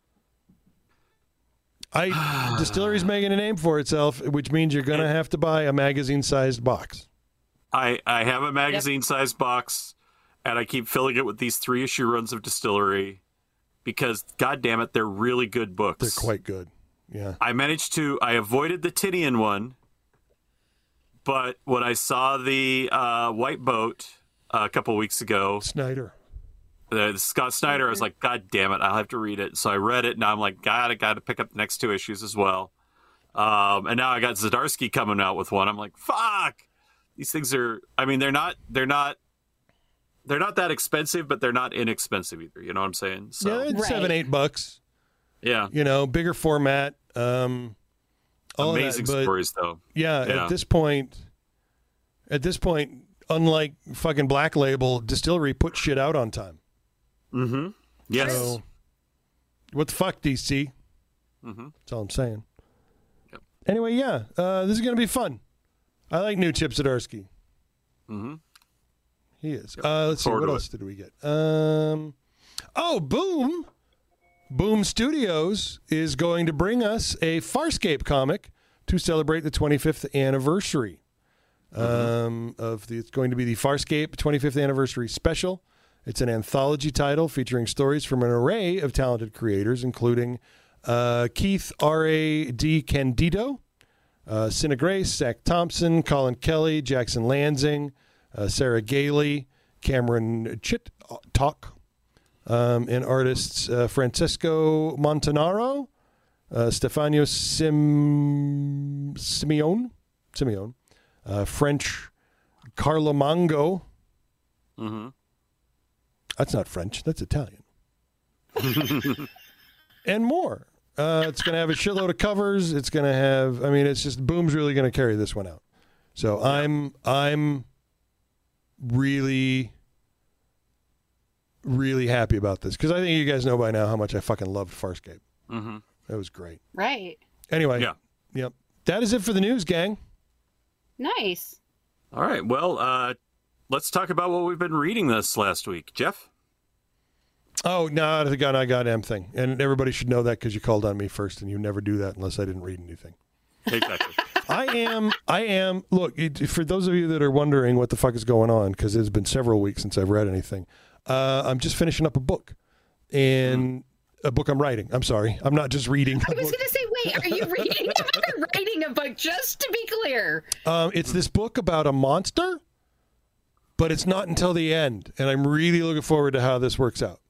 Distillery's making a name for itself, which means you're going to have to buy a magazine-sized box. I have a magazine-sized box, and I keep filling it with these 3-issue runs of Distillery because, God damn it, they're really good books. They're quite good. Yeah. I avoided the Tinian one, but when I saw the White Boat a couple weeks ago, Snyder. Scott Snyder, I was like, God damn it, I'll have to read it. So I read it, and now I'm like, I got to pick up the next 2 issues as well. And now I got Zdarsky coming out with one. I'm like, fuck. These things are. I mean, they're not that expensive, but they're not inexpensive either. You know what I'm saying? So, yeah, $7-8. Yeah. You know, bigger format. All amazing that, stories, though. Yeah. At this point, unlike fucking Black Label, Distillery put shit out on time. Mm-hmm. Yes. So, what the fuck, DC? Mm-hmm. That's all I'm saying. Yep. Anyway, yeah, this is going to be fun. I like new Chip Zdarsky. Mm-hmm. He is. Yep. Let's see, what else did we get? Boom! Boom Studios is going to bring us a Farscape comic to celebrate the 25th anniversary. It's going to be the Farscape 25th anniversary special. It's an anthology title featuring stories from an array of talented creators, including Keith R.A.D. Candido, Cinna Grace, Zach Thompson, Colin Kelly, Jackson Lansing, Sarah Gailey, Cameron Chittock, and artists Francesco Montanaro, Stefano Simeone, French Carlomango. Mm-hmm. That's not French. That's Italian. And more. It's going to have a shitload of covers. It's going to have. I mean, it's just Boom's really going to carry this one out. So I'm really, really happy about this because I think you guys know by now how much I fucking loved Farscape. Mm-hmm. That was great. Right. Anyway. Yeah. Yep. That is it for the news, gang. Nice. All right. Well, let's talk about what we've been reading this last week. Jeff? Oh, no, the goddamn thing. And everybody should know that because you called on me first, and you never do that unless I didn't read anything. Exactly. I am. Look, for those of you that are wondering what the fuck is going on, because it's been several weeks since I've read anything, I'm just finishing up a book. And a book I'm writing. I'm sorry. I'm not just reading. I was going to say, wait, are you reading a book or writing a book? Just to be clear. It's this book about a monster, but it's not until the end. And I'm really looking forward to how this works out.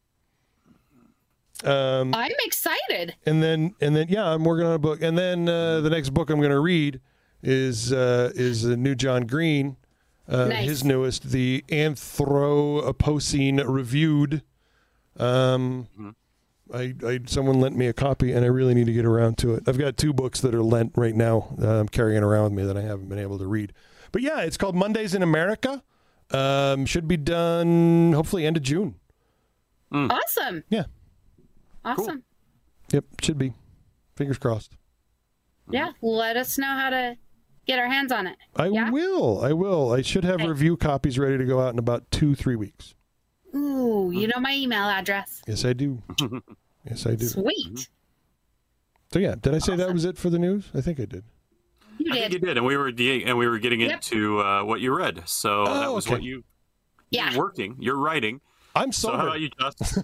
I'm excited. And then, yeah, I'm working on a book. And then the next book I'm going to read is a new John Green, nice. His newest, the Anthropocene Reviewed. Someone lent me a copy, and I really need to get around to it. I've got 2 books that are lent right now. I'm carrying around with me that I haven't been able to read. But yeah, it's called Mondays in America. Should be done hopefully end of June. Awesome. Yeah. Awesome. Cool. Yep, should be. Fingers crossed. Yeah, let us know how to get our hands on it. I will. I should have review copies ready to go out in about 2-3 weeks. Ooh, you know my email address. Yes, I do. Sweet. So yeah, did I say that was it for the news? I think I did. You did. I think you did, and we were getting into what you read. So that was what you. Yeah. You're working. You're writing. I'm sober. So how about you, Joss?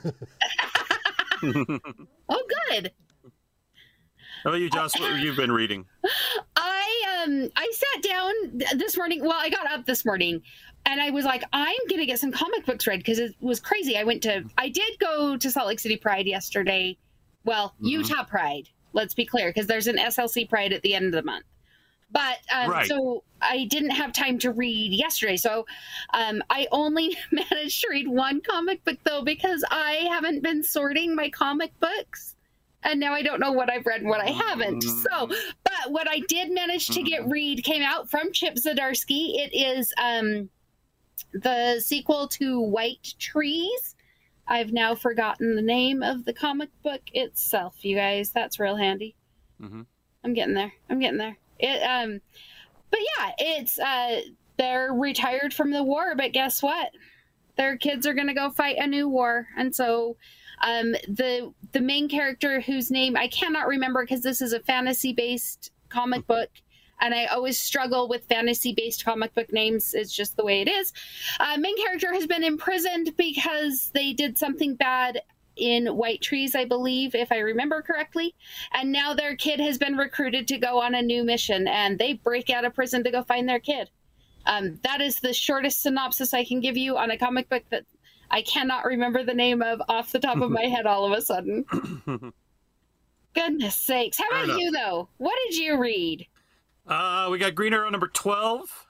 Oh, good. How about you, Joss? What have you been reading? I sat down this morning. Well, I got up this morning, and I was like, I'm gonna get some comic books read because it was crazy. I did go to Salt Lake City Pride yesterday. Well, Utah Pride. Let's be clear, because there's an SLC Pride at the end of the month. But so I didn't have time to read yesterday. So I only managed to read one comic book, though, because I haven't been sorting my comic books. And now I don't know what I've read and what I haven't. So, but what I did manage to read came out from Chip Zdarsky. It is the sequel to White Trees. I've now forgotten the name of the comic book itself, you guys. That's real handy. Mm-hmm. I'm getting there. But yeah, it's they're retired from the war, but guess what? Their kids are going to go fight a new war. And so the main character, whose name I cannot remember because this is a fantasy-based comic book, and I always struggle with fantasy-based comic book names. It's just the way it is. Main character has been imprisoned because they did something bad in White Trees, I believe, if I remember correctly. And now their kid has been recruited to go on a new mission, and they break out of prison to go find their kid. That is the shortest synopsis I can give you on a comic book that I cannot remember the name of off the top of my head all of a sudden. Goodness sakes. How about you, though? What did you read? We got Green Arrow number 12.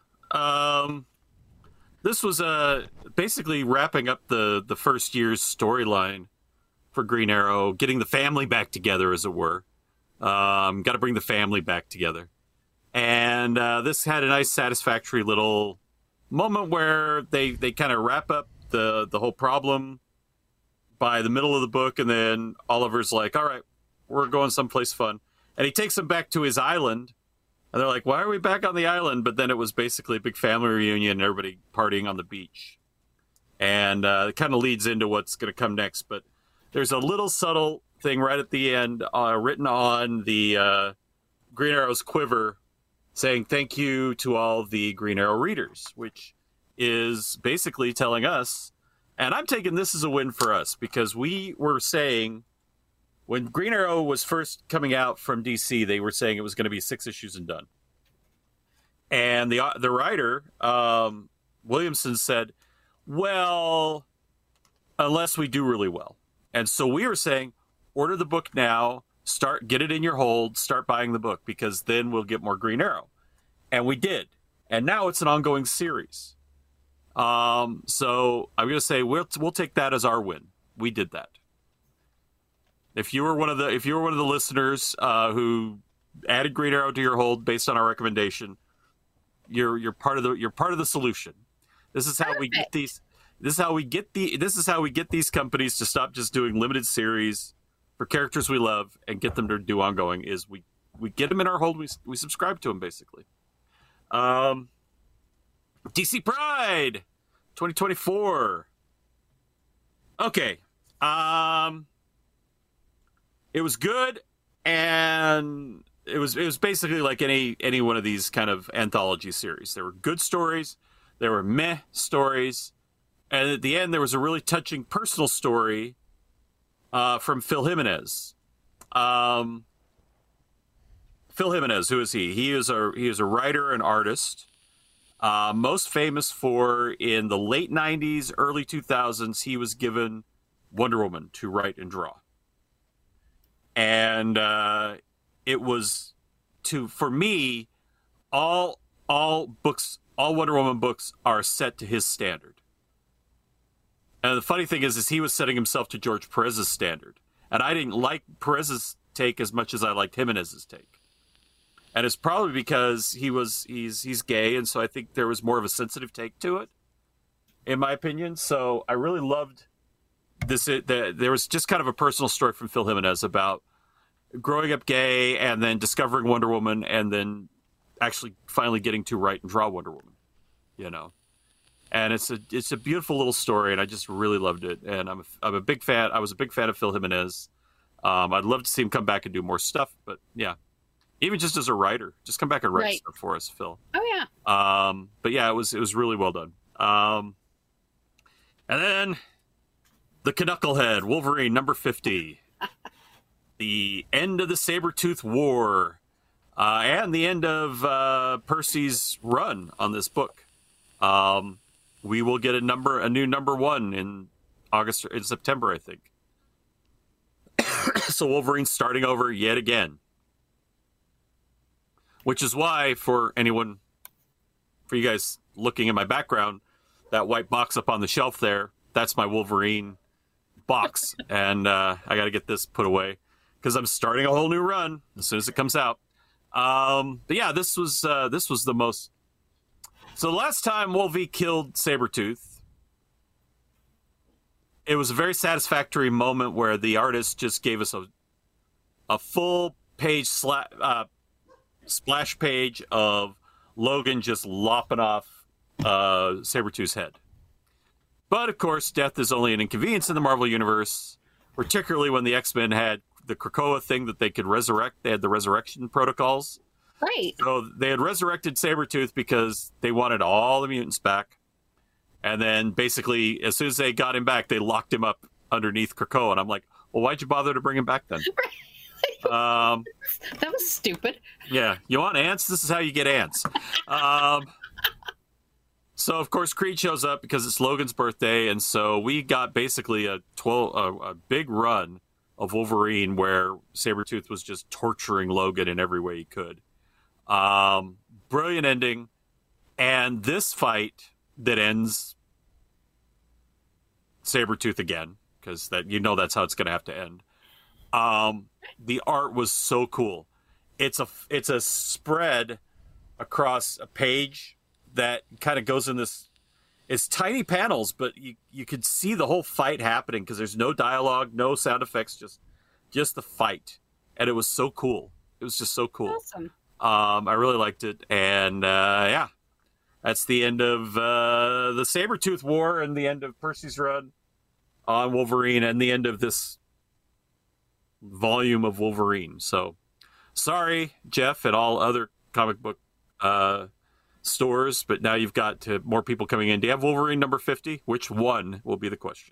This was basically wrapping up the first year's storyline for Green Arrow, getting the family back together, as it were. Got to bring the family back together. And this had a nice, satisfactory little moment where they kind of wrap up the whole problem by the middle of the book, and then Oliver's like, all right, we're going someplace fun. And he takes them back to his island, and they're like, why are we back on the island? But then it was basically a big family reunion and everybody partying on the beach. And it kind of leads into what's going to come next. But there's a little subtle thing right at the end written on the Green Arrow's quiver saying thank you to all the Green Arrow readers, which is basically telling us, and I'm taking this as a win for us, because we were saying when Green Arrow was first coming out from DC, they were saying it was going to be 6 issues and done. And the writer, Williamson, said, well, unless we do really well. And so we were saying, order the book now, get it in your hold, start buying the book, because then we'll get more Green Arrow. And we did. And now it's an ongoing series. So I'm going to say we'll take that as our win. We did that. If you were one of the listeners who added Green Arrow to your hold based on our recommendation, you're part of the solution. This is how we get these. This is how we get these companies to stop just doing limited series for characters we love and get them to do ongoing. Is we get them in our hold. We subscribe to them basically. DC Pride 2024. Okay. It was good, and it was basically like any one of these kind of anthology series. There were good stories, there were meh stories, and at the end there was a really touching personal story from Phil Jimenez. Phil Jimenez, who is he? He is a writer and artist, most famous for in the late 90s, early 2000s. He was given Wonder Woman to write and draw. And it was for me, all Wonder Woman books are set to his standard. And the funny thing is he was setting himself to George Perez's standard. And I didn't like Perez's take as much as I liked Jimenez's take. And it's probably because he's gay, and so I think there was more of a sensitive take to it, in my opinion. So I really loved this. There was just kind of a personal story from Phil Jimenez about growing up gay and then discovering Wonder Woman and then actually finally getting to write and draw Wonder Woman, you know. And it's a beautiful little story, and I just really loved it. And I'm a big fan. I was a big fan of Phil Jimenez. I'd love to see him come back and do more stuff, but yeah, even just as a writer, just come back and write stuff for us, Phil. Oh yeah. But yeah, it was really well done. And then the Knucklehead Wolverine number 50. The end of the Sabretooth War, and the end of Percy's run on this book. We will get a new number 1 in September, I think. So Wolverine's starting over yet again. Which is why, for you guys looking in my background, that white box up on the shelf there, that's my Wolverine box. And I got to get this put away, because I'm starting a whole new run as soon as it comes out. But yeah, this was the most. So the last time Wolvie killed Sabretooth, it was a very satisfactory moment where the artist just gave us a full page splash page of Logan just lopping off Sabretooth's head. But of course, death is only an inconvenience in the Marvel Universe, particularly when the X-Men had the Krakoa thing that they could resurrect. They had the resurrection protocols. Right. So they had resurrected Sabretooth because they wanted all the mutants back. And then basically, as soon as they got him back, they locked him up underneath Krakoa, and I'm like, well, why'd you bother to bring him back then? That was stupid. Yeah, you want ants? This is how you get ants. So of course Creed shows up because it's Logan's birthday, and so we got basically a big run of Wolverine where Sabretooth was just torturing Logan in every way he could. Brilliant ending, and this fight that ends Sabretooth again, because that's how it's going to have to end. The art was so cool. It's a spread across a page that kind of goes in this. It's tiny panels, but you could see the whole fight happening because there's no dialogue, no sound effects, just the fight, and it was so cool. It was just so cool. Awesome. I really liked it, and yeah, that's the end of the Sabretooth War and the end of Percy's run on Wolverine and the end of this volume of Wolverine. So, sorry, Jeff, and all other comic book stores, but now you've got more people coming in. Do you have Wolverine number 50? Which one will be the question?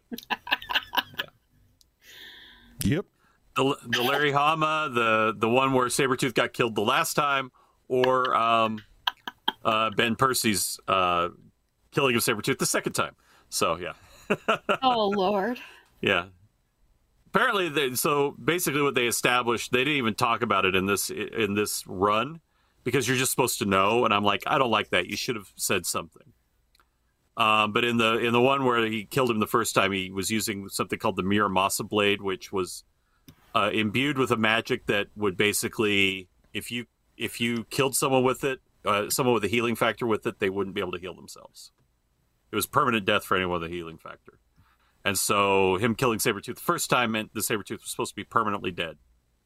Yep. The Larry Hama, the one where Sabretooth got killed the last time, or Ben Percy's killing of Sabretooth the second time. So, yeah. Oh, Lord. Yeah. Apparently, so basically what they established, they didn't even talk about it in this run, because you're just supposed to know, and I'm like, I don't like that. You should have said something. But in the one where he killed him the first time, he was using something called the Muramasa Blade, which was imbued with a magic that would basically, if you killed someone with it, someone with a healing factor with it, they wouldn't be able to heal themselves. It was permanent death for anyone with a healing factor. And so him killing Sabretooth the first time meant the Sabretooth was supposed to be permanently dead.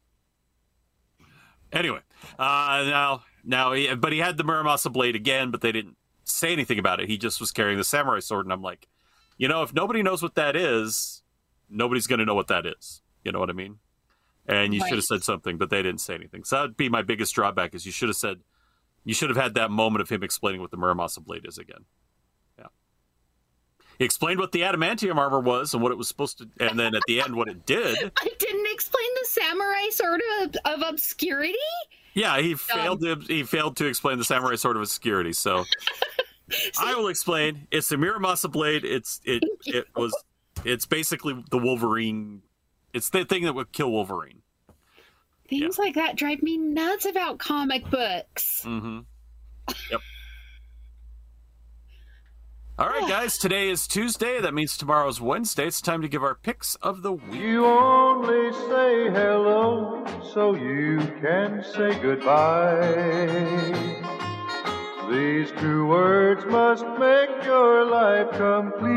Anyway, but he had the Muramasa Blade again, but they didn't say anything about it. He just was carrying the samurai sword, and I'm like, if nobody knows what that is, nobody's going to know what that is. You know what I mean? And you should have said something, but they didn't say anything. So that'd be my biggest drawback, is you should have had that moment of him explaining what the Muramasa Blade is again. Yeah. He explained what the adamantium armor was and what it was supposed to, and then at the end what it did. I didn't explain the samurai sword of obscurity? Yeah, he failed to explain the samurai sword of obscurity. So I will explain. It's the Muramasa Blade. It's basically the Wolverine. It's the thing that would kill Wolverine. Things like that drive me nuts about comic books. Mm-hmm. Yep. All right, guys. Today is Tuesday. That means tomorrow's Wednesday. It's time to give our picks of the week. You only say hello so you can say goodbye. These 2 words must make your life complete.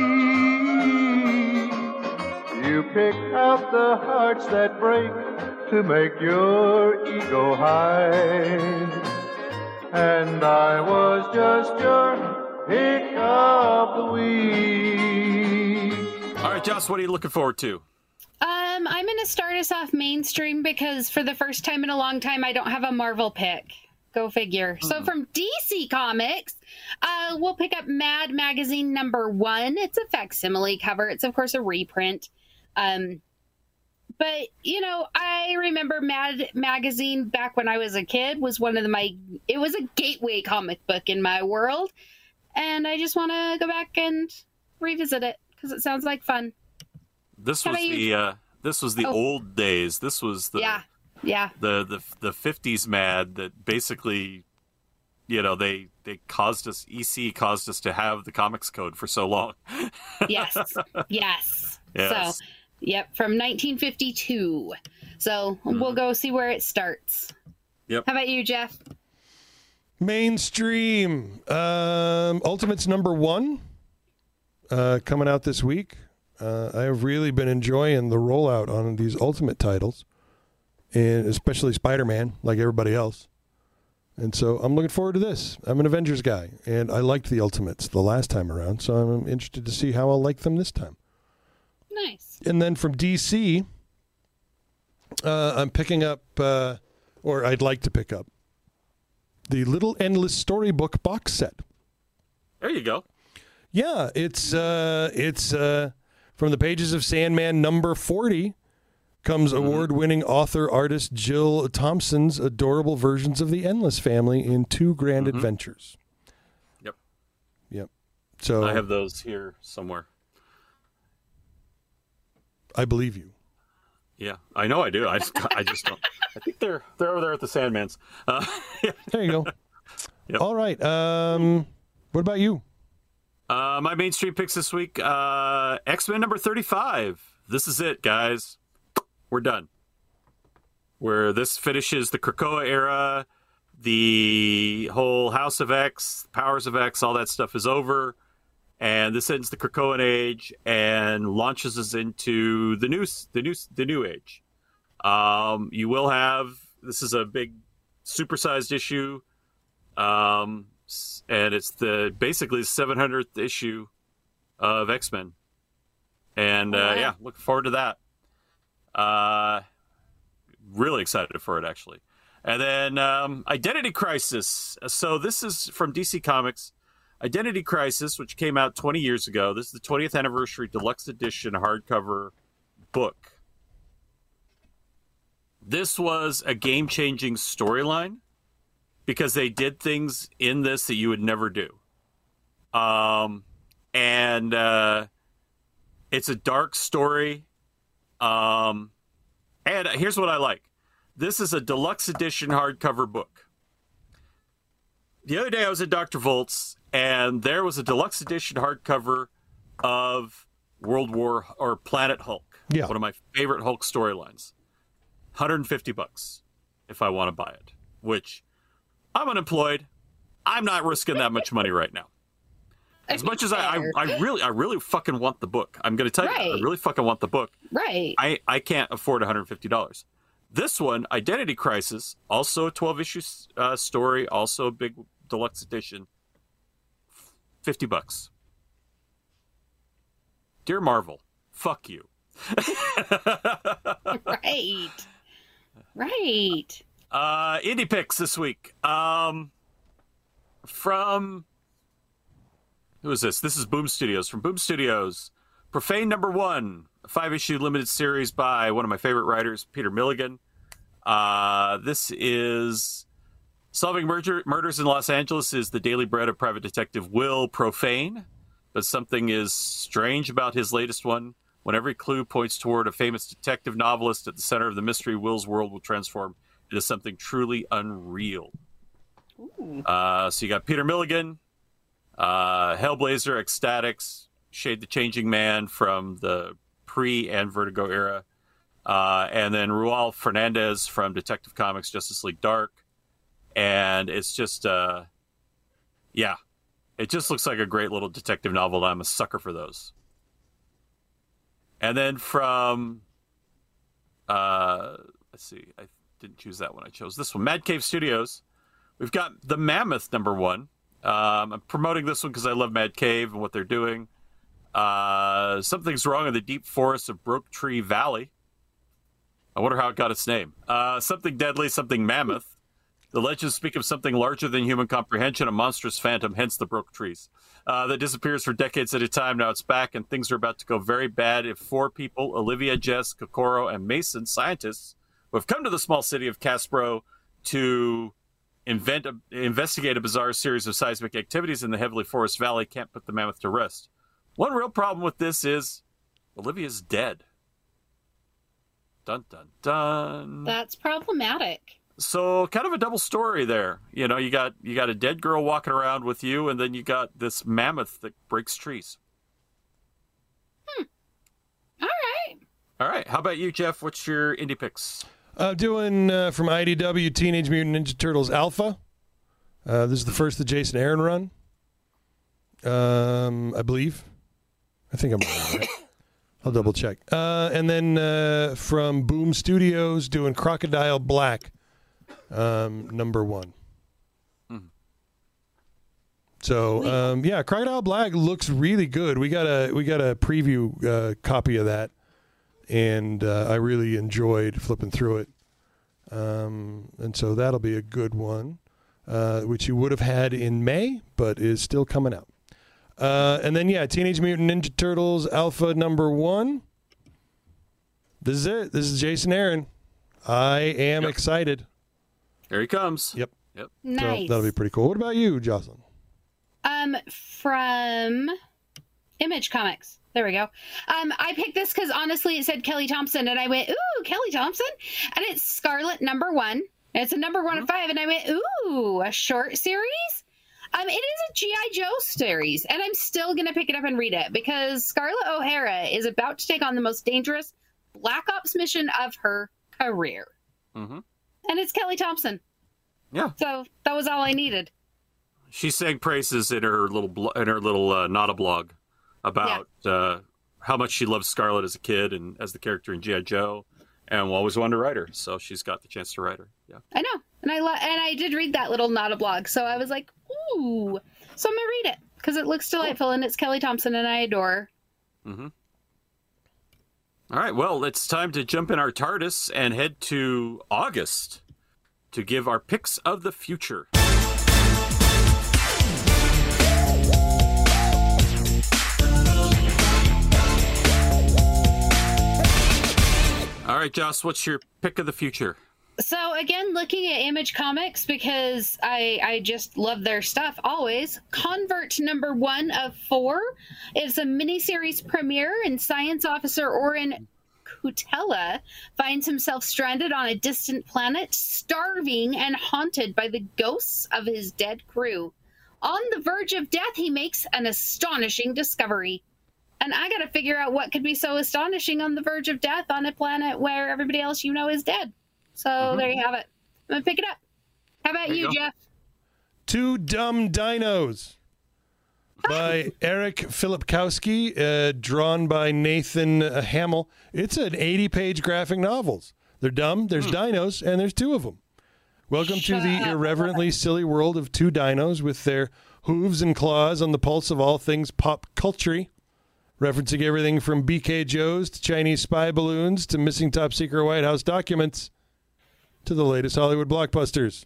You pick out the hearts that break to make your ego high. And I was just your pick of the week. All right, Joss, what are you looking forward to? I'm going to start us off mainstream because for the first time in a long time, I don't have a Marvel pick. Go figure. So from DC Comics, we'll pick up Mad Magazine number 1. It's a facsimile cover. It's, of course, a reprint. But, I remember Mad Magazine back when I was a kid was it was a gateway comic book in my world. And I just want to go back and revisit it because it sounds like fun. This was the old days. This was the the 50s Mad that basically, they caused us. EC caused us to have the comics code for so long. Yes. So, yep, from 1952. So we'll go see where it starts. Yep. How about you, Jeff? Mainstream. Ultimates number 1 coming out this week. I have really been enjoying the rollout on these Ultimate titles, and especially Spider-Man, like everybody else. And so I'm looking forward to this. I'm an Avengers guy, and I liked the Ultimates the last time around, so I'm interested to see how I'll like them this time. Nice. And then from DC, I'm picking up, or I'd like to pick up, the Little Endless Storybook box set. There you go. Yeah, it's From the pages of Sandman number 40 comes award-winning author-artist Jill Thompson's adorable versions of the Endless Family in 2 grand adventures. Yep. So I have those here somewhere. I believe you. Yeah, I know I do. I just don't. I think they're over there at the Sandmans. There you go. Yep. All right. What about you? My mainstream picks this week: X-Men number 35. This is it, guys. We're done. Where this finishes the Krakoa era, the whole House of X, Powers of X, all that stuff is over. And this ends the Krakoan age and launches us into the new age. You will have, this is a big supersized issue, and it's basically the 700th issue of X-Men. And yeah, looking forward to that. Really excited for it, actually. And then Identity Crisis. So this is from DC Comics. Identity Crisis, which came out 20 years ago. This is the 20th anniversary deluxe edition hardcover book. This was a game-changing storyline because they did things in this that you would never do. And it's a dark story. And here's what I like. This is a deluxe edition hardcover book. The other day I was at Dr. Volt's, and there was a deluxe edition hardcover of World War or Planet Hulk. Yeah. One of my favorite Hulk storylines. $150 if I want to buy it, which I'm unemployed. I'm not risking that much money right now. As much as I really fucking want the book. I'm going to tell you, I really fucking want the book. Right. I can't afford $150. This one, Identity Crisis, also a 12-issue story, also a big deluxe edition, $50. Dear Marvel, fuck you. Right. Indie picks this week. From who is this? This is Boom Studios. From Boom Studios, Profane number 1, a 5-issue limited series by one of my favorite writers, Peter Milligan. This is solving murders in Los Angeles is the daily bread of private detective Will Profane, but something is strange about his latest one. When every clue points toward a famous detective novelist at the center of the mystery, Will's world will transform into something truly unreal. So you got Peter Milligan, Hellblazer, Ecstatics, Shade the Changing Man from the pre and Vertigo era, and then Raul Fernandez from Detective Comics Justice League Dark. And it's just, it just looks like a great little detective novel. I'm a sucker for those. And then from, let's see, I didn't choose that one. I chose this one, Mad Cave Studios. We've got The Mammoth number 1. I'm promoting this one because I love Mad Cave and what they're doing. Something's wrong in the deep forests of Broke Tree Valley. I wonder how it got its name. Something deadly, something mammoth. The legends speak of something larger than human comprehension, a monstrous phantom, hence the Broke Trees, that disappears for decades at a time. Now it's back, and things are about to go very bad if 4 people, Olivia, Jess, Kokoro, and Mason, scientists, who have come to the small city of Caspro to investigate a bizarre series of seismic activities in the heavily forest valley, can't put the mammoth to rest. One real problem with this is Olivia's dead. Dun, dun, dun. That's problematic. So kind of a double story there. You know, you got a dead girl walking around with you, and then you got this mammoth that breaks trees. All right. How about you, Jeff? What's your indie picks? Doing from IDW Teenage Mutant Ninja Turtles Alpha. This is the first the Jason Aaron run. I believe. I think I'm right. I'll double check. And then from Boom Studios doing Crocodile Black, number 1. So Crocodile Black looks really good. We got a preview copy of that, and I really enjoyed flipping through it. And so that'll be a good one, which you would have had in May, but is still coming out. And then, Teenage Mutant Ninja Turtles Alpha #1. This is it. This is Jason Aaron. I am excited. There he comes. Yep. Nice. So that'll be pretty cool. What about you, Jocelyn? From Image Comics. There we go. I picked this because honestly it said Kelly Thompson, and I went, ooh, Kelly Thompson? And it's Scarlet #1. It's a #1 of 5, and I went, ooh, a short series? It is a G.I. Joe series, and I'm still going to pick it up and read it because Scarlett O'Hara is about to take on the most dangerous Black Ops mission of her career. Mm-hmm. And it's Kelly Thompson. Yeah. So that was all I needed. She sang praises in her little Nada blog about how much she loved Scarlett as a kid and as the character in G.I. Joe, and always wanted to write her. So she's got the chance to write her. Yeah. I know. And I did read that little Nada blog, so I was like, ooh. So I'm going to read it because it looks delightful, and it's Kelly Thompson, and I adore her. Mm-hmm. All right, well, it's time to jump in our TARDIS and head to August to give our picks of the future. All right, Joss, what's your pick of the future? So again, looking at Image Comics because I just love their stuff always. Convert #1 of 4 is a miniseries premiere, and Science Officer Oren Kutella finds himself stranded on a distant planet, starving and haunted by the ghosts of his dead crew. On the verge of death, he makes an astonishing discovery. And I gotta figure out what could be so astonishing on the verge of death on a planet where everybody else is dead. So there you have it. I'm going to pick it up. How about you, Jeff? Two Dumb Dinos by Eric Filipkowski, drawn by Nathan Hamill. It's an 80-page graphic novel. They're dumb, there's dinos, and there's 2 of them. Welcome to the irreverently silly world of 2 dinos with their hooves and claws on the pulse of all things pop culture, referencing everything from BK Joes to Chinese spy balloons to missing top-secret White House documents to the latest Hollywood blockbusters.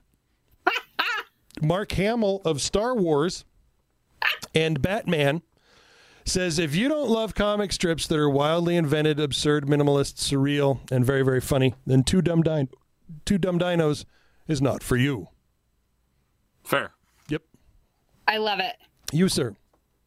Mark Hamill of Star Wars and Batman says, if you don't love comic strips that are wildly invented, absurd, minimalist, surreal, and very, very funny, then Two Dumb Dinos is not for you. Fair. Yep. I love it. You, sir.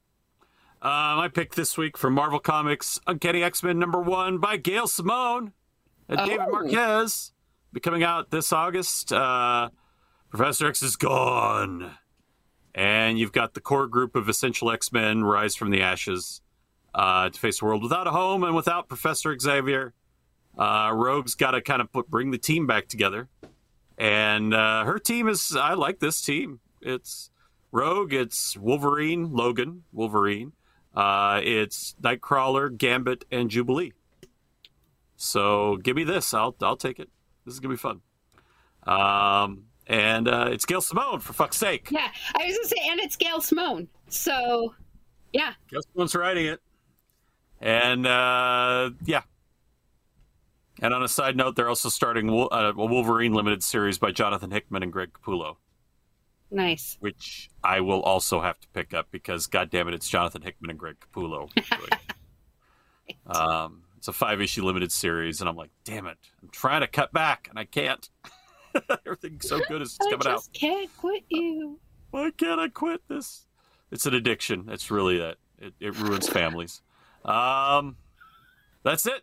My pick this week from Marvel Comics, Uncanny X-Men #1 by Gail Simone and David Marquez. Be coming out this August. Professor X is gone. And you've got the core group of essential X-Men rise from the ashes to face a world without a home and without Professor Xavier. Rogue's got to kind of bring the team back together. And her team is, I like this team. It's Rogue, it's Logan, Wolverine. It's Nightcrawler, Gambit, and Jubilee. So give me this. I'll take it. This is going to be fun. And it's Gail Simone, for fuck's sake. Yeah, I was going to say, and it's Gail Simone. So, yeah. Gail Simone's writing it. And, yeah. And on a side note, they're also starting a Wolverine limited series by Jonathan Hickman and Greg Capullo. Nice. Which I will also have to pick up because, goddammit, it's Jonathan Hickman and Greg Capullo. It's a 5-issue limited series, and I'm like, damn it. I'm trying to cut back, and I can't. Everything's so good as it's coming out. I just can't quit you. Why can't I quit this? It's an addiction. It's really that. It ruins families. That's it.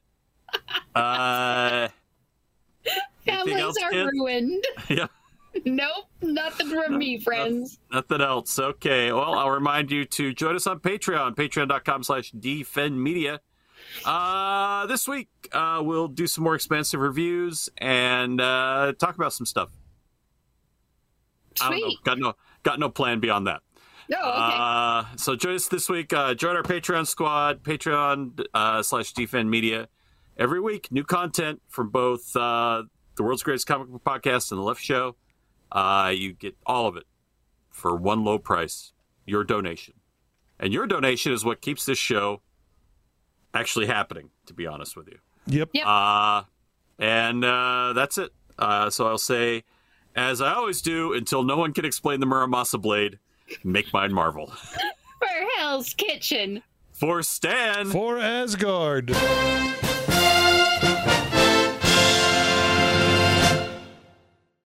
Families are ruined. Yeah. Nope, nothing from me, friends. Nothing else. Okay, well, I'll remind you to join us on Patreon, patreon.com/defendmedia. This week, we'll do some more expansive reviews and talk about some stuff. Sweet. I don't know. Got no plan beyond that. Oh, okay. So join us this week. Join our Patreon squad, patreon.com/defendmedia. Every week, new content from both the World's Greatest Comic Book Podcast and The Left Show. You get all of it for one low price, your donation. And your donation is what keeps this show actually happening, to be honest with you. Yep. And that's it. So I'll say, as I always do, until no one can explain the Muramasa blade, make mine Marvel. For hell Hell's Kitchen. For Stan. For Asgard.